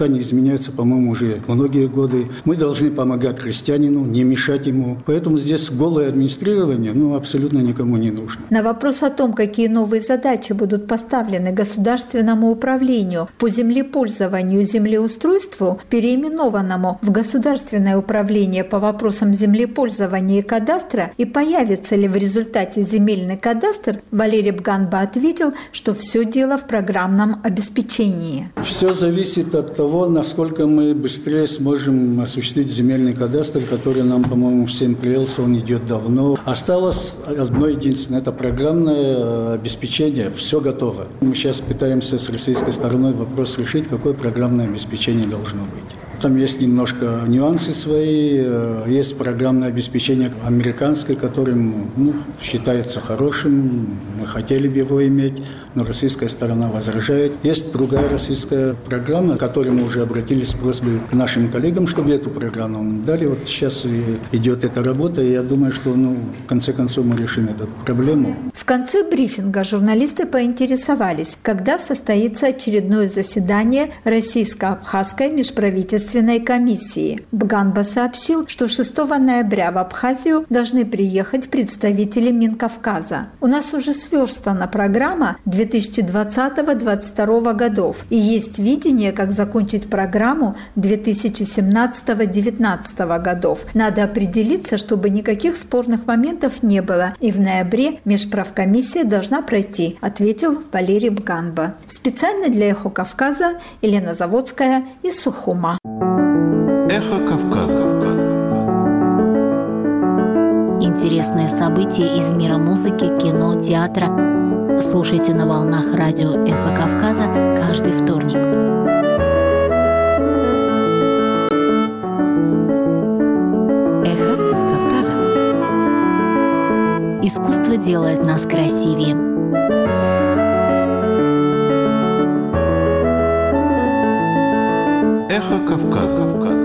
места не изменяются, по-моему, уже многие годы. Мы должны помогать христианину, не мешать ему. Поэтому здесь голое администрирование абсолютно никому не нужно. На вопрос о том, какие новые задачи будут поставлены государственному управлению по землепользованию и землеустройству, переименованному в Государственное управление по вопросам землепользования и кадастра, и появится ли в результате земельный кадастр, Валерий Бганба ответил, что все дело в программном обеспечении. Все зависит от того, насколько мы быстрее сможем осуществить земельный кадастр, который нам, по-моему, всем приелся, он идет давно. Осталось одно единственное – это программное обеспечение. Все готово. Мы сейчас пытаемся с российской стороной вопрос решить, какое программное обеспечение должно быть. Там есть немножко нюансы свои. Есть программное обеспечение американское, которым считается хорошим. Мы хотели бы его иметь, но российская сторона возражает. Есть другая российская программа, к которой мы уже обратились с просьбой к нашим коллегам, чтобы эту программу нам дали. Вот сейчас идет эта работа, и я думаю, что в конце концов мы решим эту проблему. В конце брифинга журналисты поинтересовались, когда состоится очередное заседание Российско-Абхазской межправительственной комиссии. Бганба сообщил, что 6 ноября в Абхазию должны приехать представители Минкавказа. У нас уже сверстана программа 2020-2022 годов, и есть видение, как закончить программу 2017-2019 годов. Надо определиться, чтобы никаких спорных моментов не было, и в ноябре межправкомиссия должна пройти, ответил Валерий Бганба. Специально для «Эхо Кавказа» Елена Заводская из Сухума. Эхо Кавказа. Интересные события из мира музыки, кино, театра. Слушайте на волнах радио «Эхо Кавказа» каждый вторник. Эхо Кавказа. Искусство делает нас красивее. Эхо Кавказа.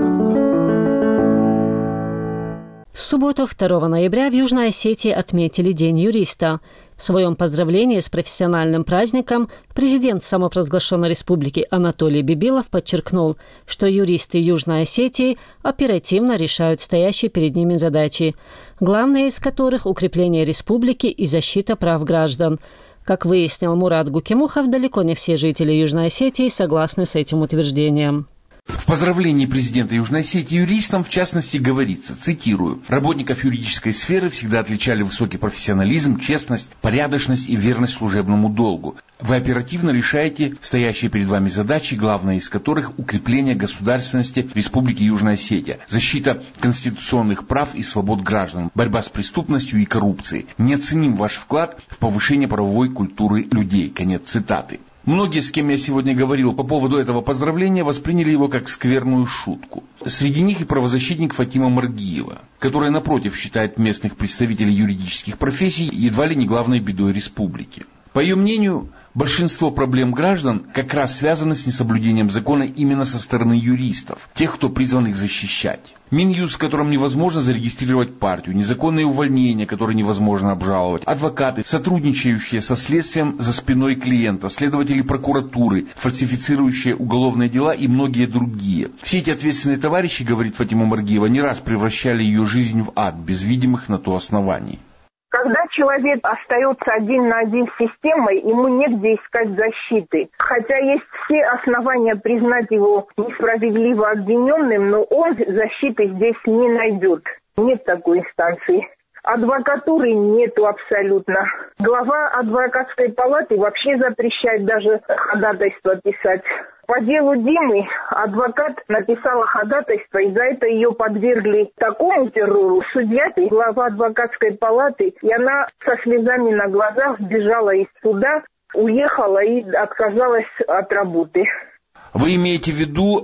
В субботу, 2 ноября, в Южной Осетии отметили День юриста. В своем поздравлении с профессиональным праздником президент самопровозглашенной республики Анатолий Бибилов подчеркнул, что юристы Южной Осетии оперативно решают стоящие перед ними задачи, главные из которых – укрепление республики и защита прав граждан. Как выяснил Мурат Гукимухов, далеко не все жители Южной Осетии согласны с этим утверждением. В поздравлении президента Южной Осетии юристам, в частности, говорится, цитирую, «Работников юридической сферы всегда отличали высокий профессионализм, честность, порядочность и верность служебному долгу. Вы оперативно решаете стоящие перед вами задачи, главная из которых – укрепление государственности Республики Южная Осетия, защита конституционных прав и свобод граждан, борьба с преступностью и коррупцией. Неоценим ваш вклад в повышение правовой культуры людей». Конец цитаты. Многие, с кем я сегодня говорил по поводу этого поздравления, восприняли его как скверную шутку. Среди них и правозащитник Фатима Маргиева, которая, напротив, считает местных представителей юридических профессий едва ли не главной бедой республики. По ее мнению, большинство проблем граждан как раз связано с несоблюдением закона именно со стороны юристов, тех, кто призван их защищать. Минюст, в котором невозможно зарегистрировать партию, незаконные увольнения, которые невозможно обжаловать, адвокаты, сотрудничающие со следствием за спиной клиента, следователи прокуратуры, фальсифицирующие уголовные дела и многие другие. Все эти ответственные товарищи, говорит Фатима Маргиева, не раз превращали ее жизнь в ад, без видимых на то оснований. Когда человек остается один на один с системой, ему негде искать защиты. Хотя есть все основания признать его несправедливо обвиненным, но он защиты здесь не найдет. Нет такой инстанции. Адвокатуры нету абсолютно. Глава адвокатской палаты вообще запрещает даже ходатайство писать. По делу Димы адвокат написала ходатайство, и за это ее подвергли такому террору. Судья, глава адвокатской палаты, и она со слезами на глазах сбежала из суда, уехала и отказалась от работы. Вы имеете в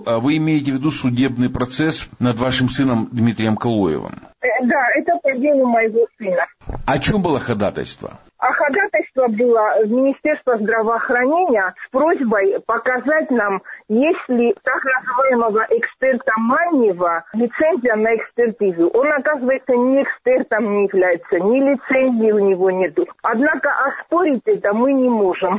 виду судебный процесс над вашим сыном Дмитрием Калоевым? Да, это по делу моего сына. О чем было ходатайство? А ходатайство было в Министерство здравоохранения с просьбой показать нам, есть ли так называемого эксперта Маннева лицензия на экспертизу. Он, оказывается, ни экспертом не является, ни лицензии у него нету. Однако оспорить это мы не можем.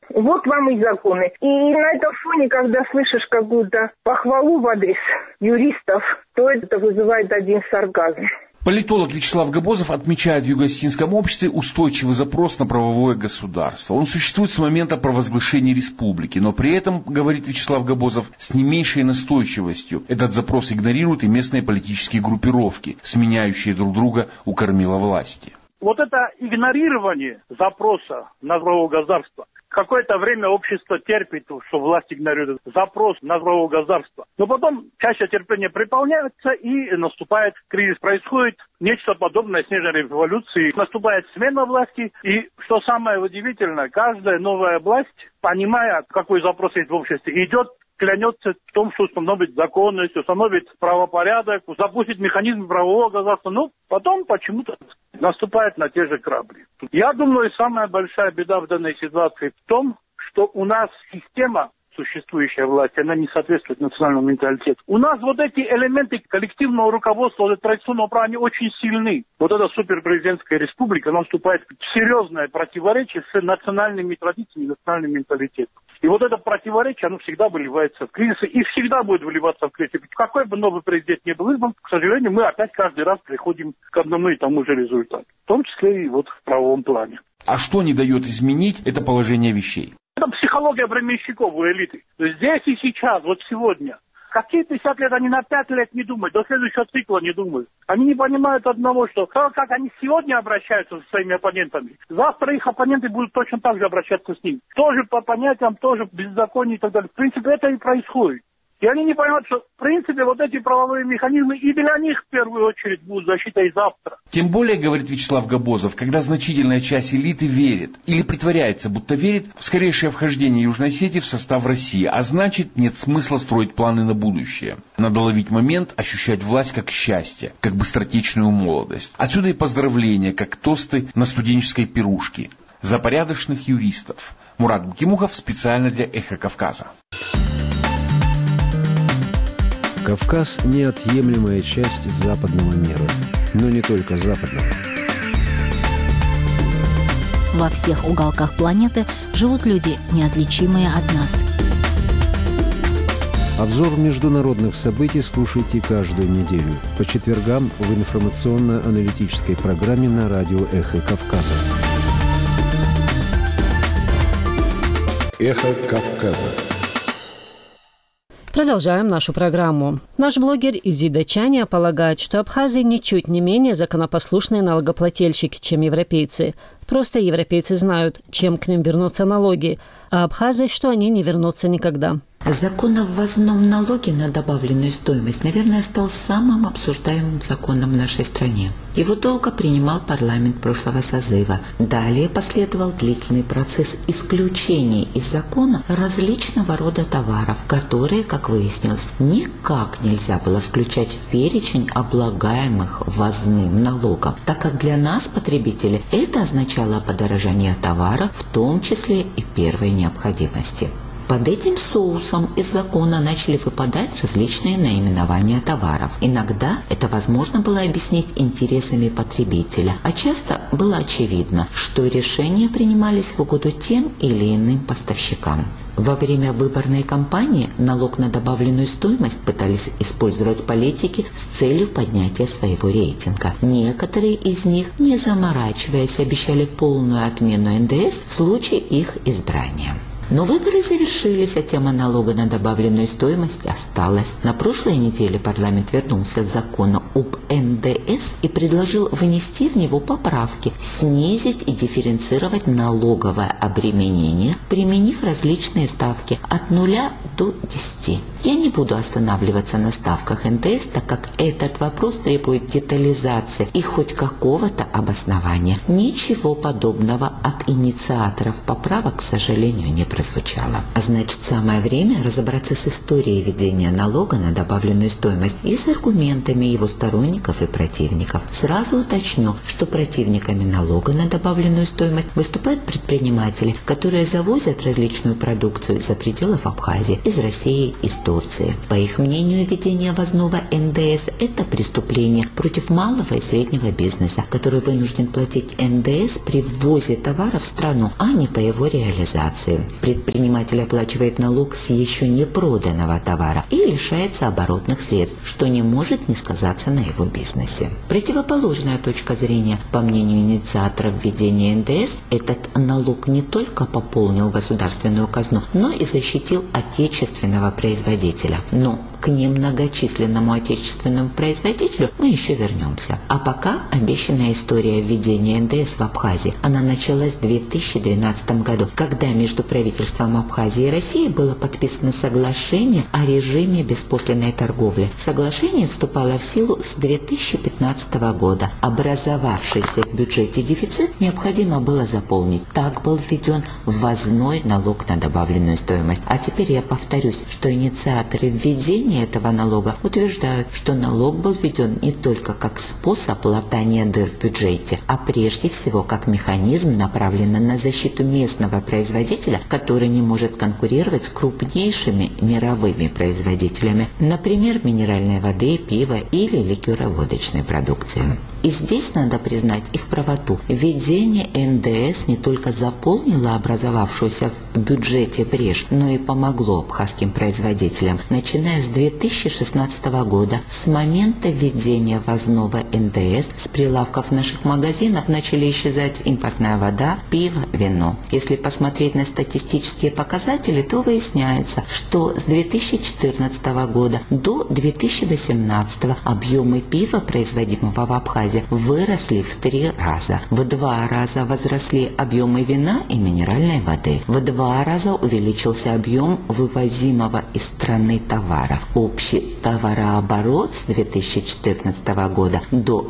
Вот вам и законы. И на этом фоне, когда слышишь какую-то похвалу в адрес юристов, то это вызывает один сарказм. Политолог Вячеслав Габозов отмечает в юго-осетинском обществе устойчивый запрос на правовое государство. Он существует с момента провозглашения республики, но при этом, говорит Вячеслав Габозов, с не меньшей настойчивостью этот запрос игнорируют и местные политические группировки, сменяющие друг друга у кормила власти. Вот это игнорирование запроса на правовое государство. Какое-то время общество терпит, что власть игнорирует запрос на правовое государство. Но потом чаще терпение приполняется и наступает кризис. Происходит нечто подобное снежной революции. Наступает смена власти. И что самое удивительное, каждая новая власть, понимая, какой запрос есть в обществе, идет, клянется в том, что установит законность, установит правопорядок, запустит механизм правового государства. Но потом почему-то наступает на те же грабли. Я думаю, самая большая беда в данной ситуации в том, что у нас система, существующая власть, она не соответствует национальному менталитету. У нас вот эти элементы коллективного руководства, вот традиционного права, они очень сильны. Вот эта суперпрезидентская республика, она вступает в серьезное противоречие с национальными традициями, национальным менталитетом. И вот это противоречие, оно всегда выливается в кризисы и всегда будет выливаться в кризисы. Какой бы новый президент ни был избран, к сожалению, мы опять каждый раз приходим к одному и тому же результату. В том числе и вот в правовом плане. А что не дает изменить это положение вещей? Это психология временщиков у элиты. Здесь и сейчас, вот сегодня. Какие 50 лет они на 5 лет не думают, до следующего цикла не думают. Они не понимают одного, что как они сегодня обращаются со своими оппонентами, завтра их оппоненты будут точно так же обращаться с ним. Тоже по понятиям, тоже беззаконие и так далее. В принципе, это и происходит. И они не понимают, что, в принципе, вот эти правовые механизмы и для них в первую очередь будут защитой завтра. Тем более, говорит Вячеслав Габозов, когда значительная часть элиты верит или притворяется, будто верит в скорейшее вхождение Южной Осетии в состав России, а значит, нет смысла строить планы на будущее. Надо ловить момент, ощущать власть как счастье, как быстротечную молодость. Отсюда и поздравления, как тосты на студенческой пирушке. За порядочных юристов. Мурат Букимухов специально для «Эхо Кавказа». Кавказ – неотъемлемая часть западного мира, но не только западного. Во всех уголках планеты живут люди, неотличимые от нас. Обзор международных событий слушайте каждую неделю по четвергам в информационно-аналитической программе на радио «Эхо Кавказа». «Эхо Кавказа». Продолжаем нашу программу. Наш блогер Изида Чаня полагает, что абхазы ничуть не менее законопослушные налогоплательщики, чем европейцы. Просто европейцы знают, чем к ним вернутся налоги, а абхазы, что они не вернутся никогда. Закон о ввозном налоге на добавленную стоимость, наверное, стал самым обсуждаемым законом в нашей стране. Его долго принимал парламент прошлого созыва. Далее последовал длительный процесс исключения из закона различного рода товаров, которые, как выяснилось, никак нельзя было включать в перечень облагаемых ввозным налогом, так как для нас, потребителей, это означало подорожание товаров, в том числе и первой необходимости. Под этим соусом из закона начали выпадать различные наименования товаров. Иногда это возможно было объяснить интересами потребителя, а часто было очевидно, что решения принимались в угоду тем или иным поставщикам. Во время выборной кампании налог на добавленную стоимость пытались использовать политики с целью поднятия своего рейтинга. Некоторые из них, не заморачиваясь, обещали полную отмену НДС в случае их избрания. Но выборы завершились, а тема налога на добавленную стоимость осталась. На прошлой неделе парламент вернулся с закона об НДС и предложил внести в него поправки, снизить и дифференцировать налоговое обременение, применив различные ставки от 0 до 10. Я не буду останавливаться на ставках НДС, так как этот вопрос требует детализации и хоть какого-то обоснования. Ничего подобного от инициаторов поправок, к сожалению, не прозвучало. А значит, самое время разобраться с историей введения налога на добавленную стоимость и с аргументами его сторонников и противников. Сразу уточню, что противниками налога на добавленную стоимость выступают предприниматели, которые завозят различную продукцию из-за пределов Абхазии, из России, из Турции. Турции. По их мнению, введение ввозного НДС – это преступление против малого и среднего бизнеса, который вынужден платить НДС при ввозе товара в страну, а не по его реализации. Предприниматель оплачивает налог с еще не проданного товара и лишается оборотных средств, что не может не сказаться на его бизнесе. Противоположная точка зрения, по мнению инициаторов введения НДС, этот налог не только пополнил государственную казну, но и защитил отечественного производителя. Но к немногочисленному отечественному производителю мы еще вернемся. А пока обещанная история введения НДС в Абхазии. Она началась в 2012 году, когда между правительством Абхазии и России было подписано соглашение о режиме беспошлинной торговли. Соглашение вступало в силу с 2015 года. Образовавшийся в бюджете дефицит необходимо было заполнить. Так был введен ввозной налог на добавленную стоимость. А теперь я повторюсь, что инициаторы введения этого налога утверждают, что налог был введен не только как способ латания дыр в бюджете, а прежде всего как механизм, направленный на защиту местного производителя, который не может конкурировать с крупнейшими мировыми производителями, например, минеральной воды, пива или ликероводочной продукции. И здесь надо признать их правоту. Введение НДС не только заполнило образовавшуюся в бюджете брешь, но и помогло абхазским производителям. Начиная с 2016 года, с момента введения ввозного НДС, с прилавков наших магазинов начали исчезать импортная вода, пиво, вино. Если посмотреть на статистические показатели, то выясняется, что с 2014 года до 2018 объемы пива, производимого в Абхазии, выросли в 3 раза. В 2 раза возросли объемы вина и минеральной воды. В 2 раза увеличился объем вывозимого из страны товара. Общий товарооборот с 2014 года до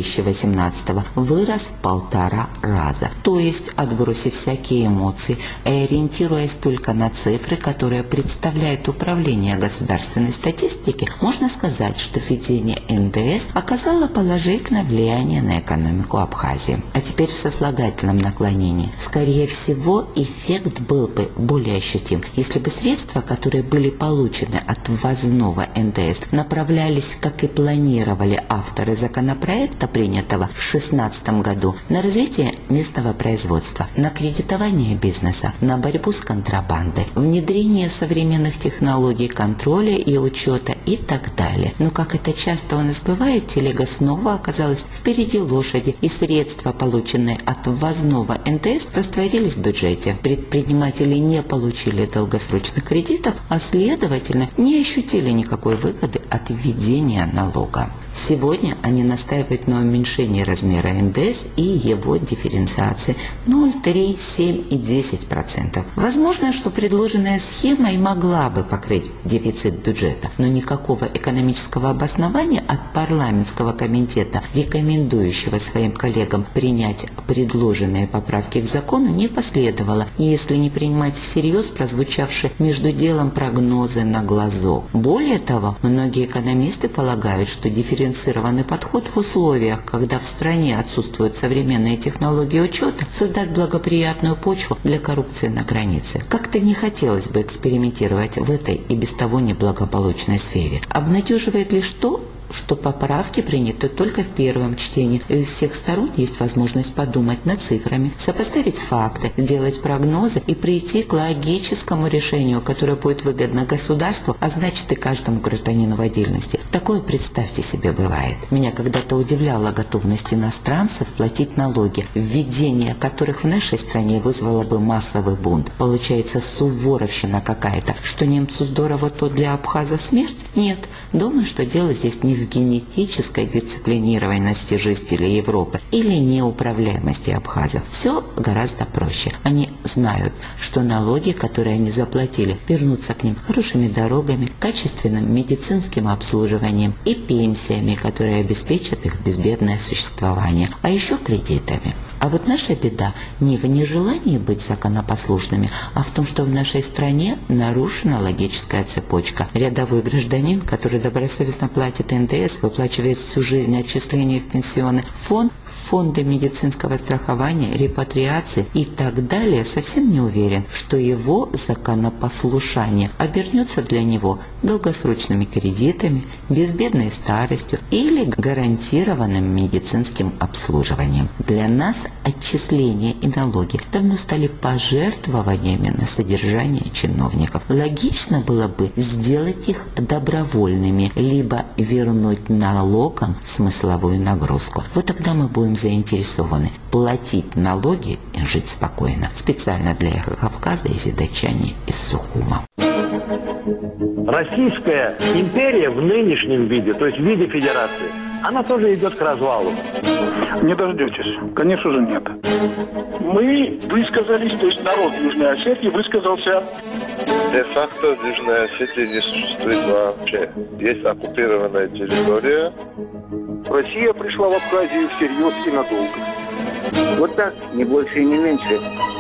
2018 вырос в 1,5 раза. То есть, отбросив всякие эмоции и ориентируясь только на цифры, которые представляет Управление государственной статистики, можно сказать, что введение НДС оказало положительное влияние на экономику Абхазии. А теперь в сослагательном наклонении. Скорее всего, эффект был бы более ощутим, если бы средства, которые были получены от ввозного НДС, направлялись, как и планировали авторы законопроекта, принятого в 2016 году, на развитие местного производства, на кредитование бизнеса, на борьбу с контрабандой, внедрение современных технологий контроля и учета и так далее. Но, как это часто у нас бывает, телега снова оказалась впереди лошади, и средства, полученные от ввозного НДС, растворились в бюджете. Предприниматели не получили долгосрочных кредитов, а следовательно не ощутили никакой выгоды от введения налога. Сегодня они настаивают на уменьшении размера НДС и его дифференциации 0, 3, 7 и 10%. Возможно, что предложенная схема и могла бы покрыть дефицит бюджета, но никакого экономического обоснования от парламентского комитета, рекомендующего своим коллегам принять предложенные поправки к закону, не последовало, если не принимать всерьез прозвучавшие между делом прогнозы на глазок. Более того, многие экономисты полагают, что дифференциальный подход в условиях, когда в стране отсутствуют современные технологии учета, создаст благоприятную почву для коррупции на границе. Как-то не хотелось бы экспериментировать в этой и без того неблагополучной сфере. Обнадеживает лишь то, что поправки приняты только в первом чтении, и у всех сторон есть возможность подумать над цифрами, сопоставить факты, сделать прогнозы и прийти к логическому решению, которое будет выгодно государству, а значит и каждому гражданину в отдельности. Такое, представьте себе, бывает. Меня когда-то удивляла готовность иностранцев платить налоги, введение которых в нашей стране вызвало бы массовый бунт. Получается, суворовщина какая-то. Что немцу здорово, то для абхаза смерть? Нет. Думаю, что дело здесь не в генетической дисциплинированности жителей Европы или неуправляемости абхазов. Все гораздо проще. Они знают, что налоги, которые они заплатили, вернутся к ним хорошими дорогами, качественным медицинским обслуживанием и пенсиями, которые обеспечат их безбедное существование, а еще кредитами. А вот наша беда не в нежелании быть законопослушными, а в том, что в нашей стране нарушена логическая цепочка. Рядовой гражданин, который добросовестно платит НДС, НДС, выплачивает всю жизнь отчисления в пенсионный фонд, фонды медицинского страхования, репатриации и так далее, совсем не уверен, что его законопослушание обернется для него долгосрочными кредитами, безбедной старостью или гарантированным медицинским обслуживанием. Для нас отчисления и налоги давно стали пожертвованиями на содержание чиновников. Логично было бы сделать их добровольными, либо вернуть налогам смысловую нагрузку. Вот тогда мы будем заинтересованы платить налоги и жить спокойно. Специально для «Эхо Кавказа» из Идачани, из Сухума. Российская империя в нынешнем виде, то есть в виде федерации, она тоже идет к развалу. Не дождетесь. Конечно же, нет. Мы высказались, то есть народ Южной Осетии высказался. Де-факто Южная Осетия не существует вообще. Есть оккупированная территория. Россия пришла в Абхазию всерьез и надолго. Вот так, не больше и не меньше.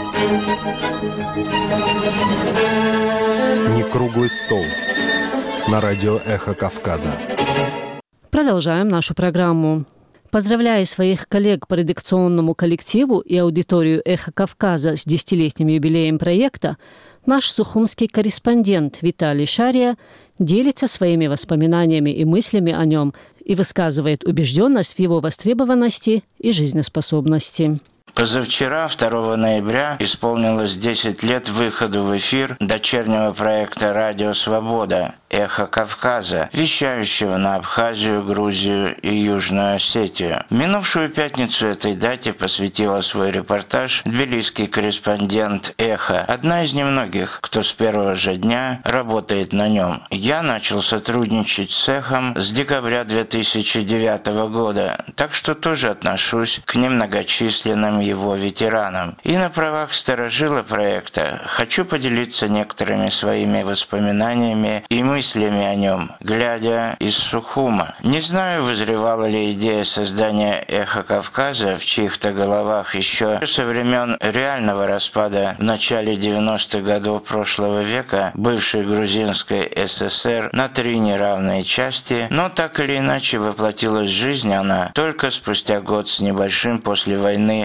Не круглый стол. На радио «Эхо Кавказа». Продолжаем нашу программу. Поздравляя своих коллег по редакционному коллективу и аудиторию «Эхо Кавказа» с 10-летним юбилеем проекта, наш сухумский корреспондент Виталий Шария делится своими воспоминаниями и мыслями о нем и высказывает убежденность в его востребованности и жизнеспособности. Позавчера, 2 ноября, исполнилось 10 лет выходу в эфир дочернего проекта «Радио Свобода» «Эхо Кавказа», вещающего на Абхазию, Грузию и Южную Осетию. В минувшую пятницу этой дате посвятила свой репортаж тбилисский корреспондент «Эхо», одна из немногих, кто с первого же дня работает на нем. Я начал сотрудничать с «Эхом» с декабря 2009 года, так что тоже отношусь к немногочисленным его ветеранам. И на правах старожила проекта хочу поделиться некоторыми своими воспоминаниями и мыслями о нем, глядя из Сухума. Не знаю, вызревала ли идея создания «Эхо Кавказа» в чьих-то головах еще со времен реального распада в начале 90-х годов прошлого века бывшей грузинской ССР на 3 неравные части, но так или иначе воплотилась в жизнь она только спустя год с небольшим после войны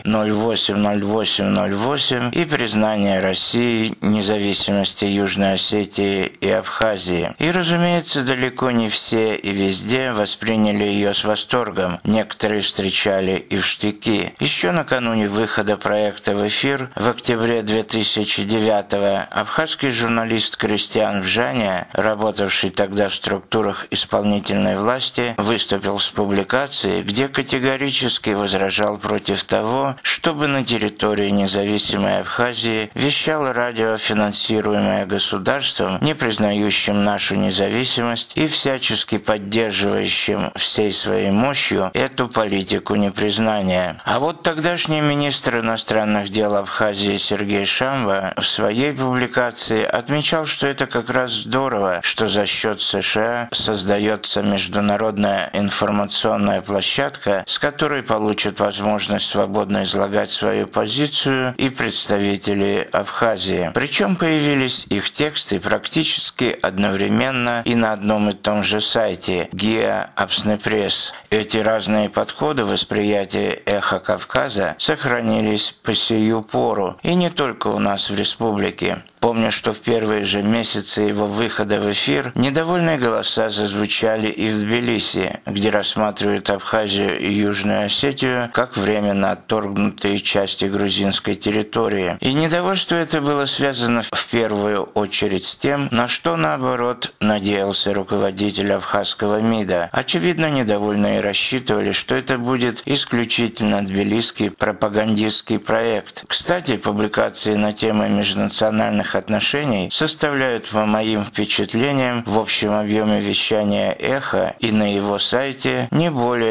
08-08-08 и признание России независимости Южной Осетии и Абхазии. И, разумеется, далеко не все и везде восприняли ее с восторгом. Некоторые встречали и в штыки. Еще накануне выхода проекта в эфир в октябре 2009-го абхазский журналист Кристиан Вжаня, работавший тогда в структурах исполнительной власти, выступил с публикацией, где категорически возражал против того, чтобы на территории независимой Абхазии вещало радио, финансируемое государством, не признающим нашу независимость и всячески поддерживающим всей своей мощью эту политику непризнания. А вот тогдашний министр иностранных дел Абхазии Сергей Шамба в своей публикации отмечал, что это как раз здорово, что за счет США создается международная информационная площадка, с которой получат возможность свободно излагать свою позицию и представители Абхазии. Причем появились их тексты практически одновременно и на одном и том же сайте ГИА Апснепресс. Эти разные подходы восприятия «Эхо Кавказа» сохранились по сию пору, и не только у нас в республике. Помню, что в первые же месяцы его выхода в эфир недовольные голоса зазвучали и в Тбилиси, где рассматривают Абхазию и Южную Осетию как временно отторгнутые части грузинской территории. И недовольство это было связано в первую очередь с тем, на что, наоборот, надеялся руководитель абхазского МИДа. Очевидно, недовольные рассчитывали, что это будет исключительно тбилисский пропагандистский проект. Кстати, публикации на темы межнациональных отношений составляют, по моим впечатлениям, в общем объеме вещания «Эхо» и на его сайте не более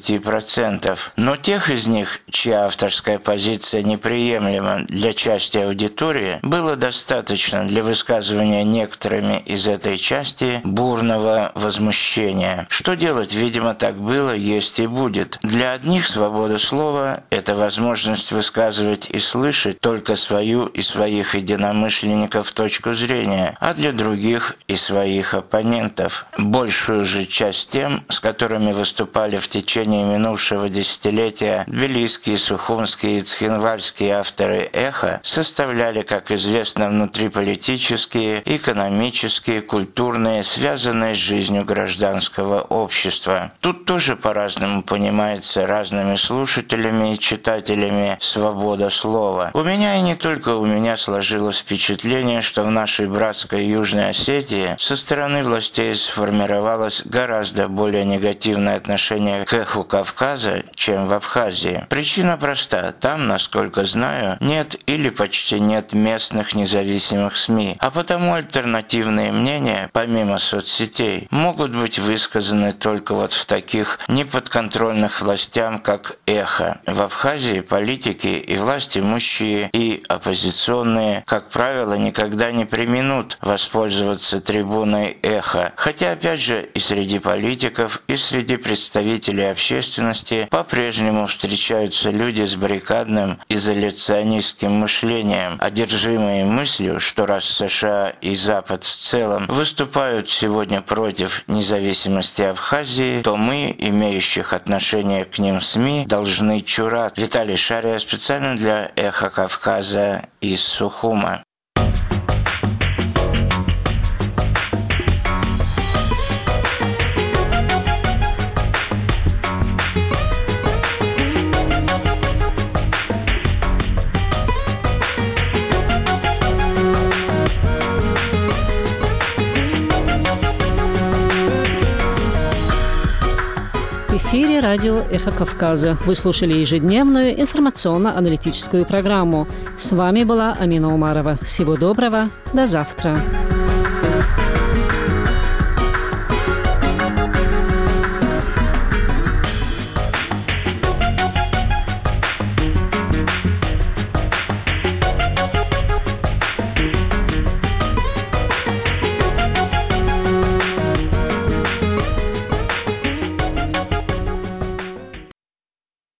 10%. Но тех из них, чья авторская позиция неприемлема для части аудитории, было достаточно для высказывания некоторыми из этой части бурного возмущения. Что делать, видимо, так было, есть и будет. Для одних свобода слова – это возможность высказывать и слышать только свою и своих единомышленников единомышленников точку зрения, а для других и своих оппонентов. Большую же часть тем, с которыми выступали в течение минувшего десятилетия тбилисские, сухумские и цхинвальские авторы «Эхо», составляли, как известно, внутриполитические, экономические, культурные, связанные с жизнью гражданского общества. Тут тоже по-разному понимается разными слушателями и читателями свобода слова. У меня и не только у меня сложилось впечатление, что в нашей братской Южной Осетии со стороны властей сформировалось гораздо более негативное отношение к эху Кавказа, чем в Абхазии. Причина проста. Там, насколько знаю, нет или почти нет местных независимых СМИ, а потому альтернативные мнения, помимо соцсетей, могут быть высказаны только вот в таких неподконтрольных властям, как «Эхо». В Абхазии политики и власти имущие и оппозиционные, как правило, никогда не преминут воспользоваться трибуной «Эхо». Хотя, опять же, и среди политиков, и среди представителей общественности по-прежнему встречаются люди с баррикадным изоляционистским мышлением, одержимые мыслью, что раз США и Запад в целом выступают сегодня против независимости Абхазии, то мы, имеющих отношение к ним СМИ, должны чурать. Виталий Шария специально для «Эхо Кавказа» из Сухума. В эфире радио «Эхо Кавказа». Вы слушали ежедневную информационно-аналитическую программу. С вами была Амина Умарова. Всего доброго. До завтра.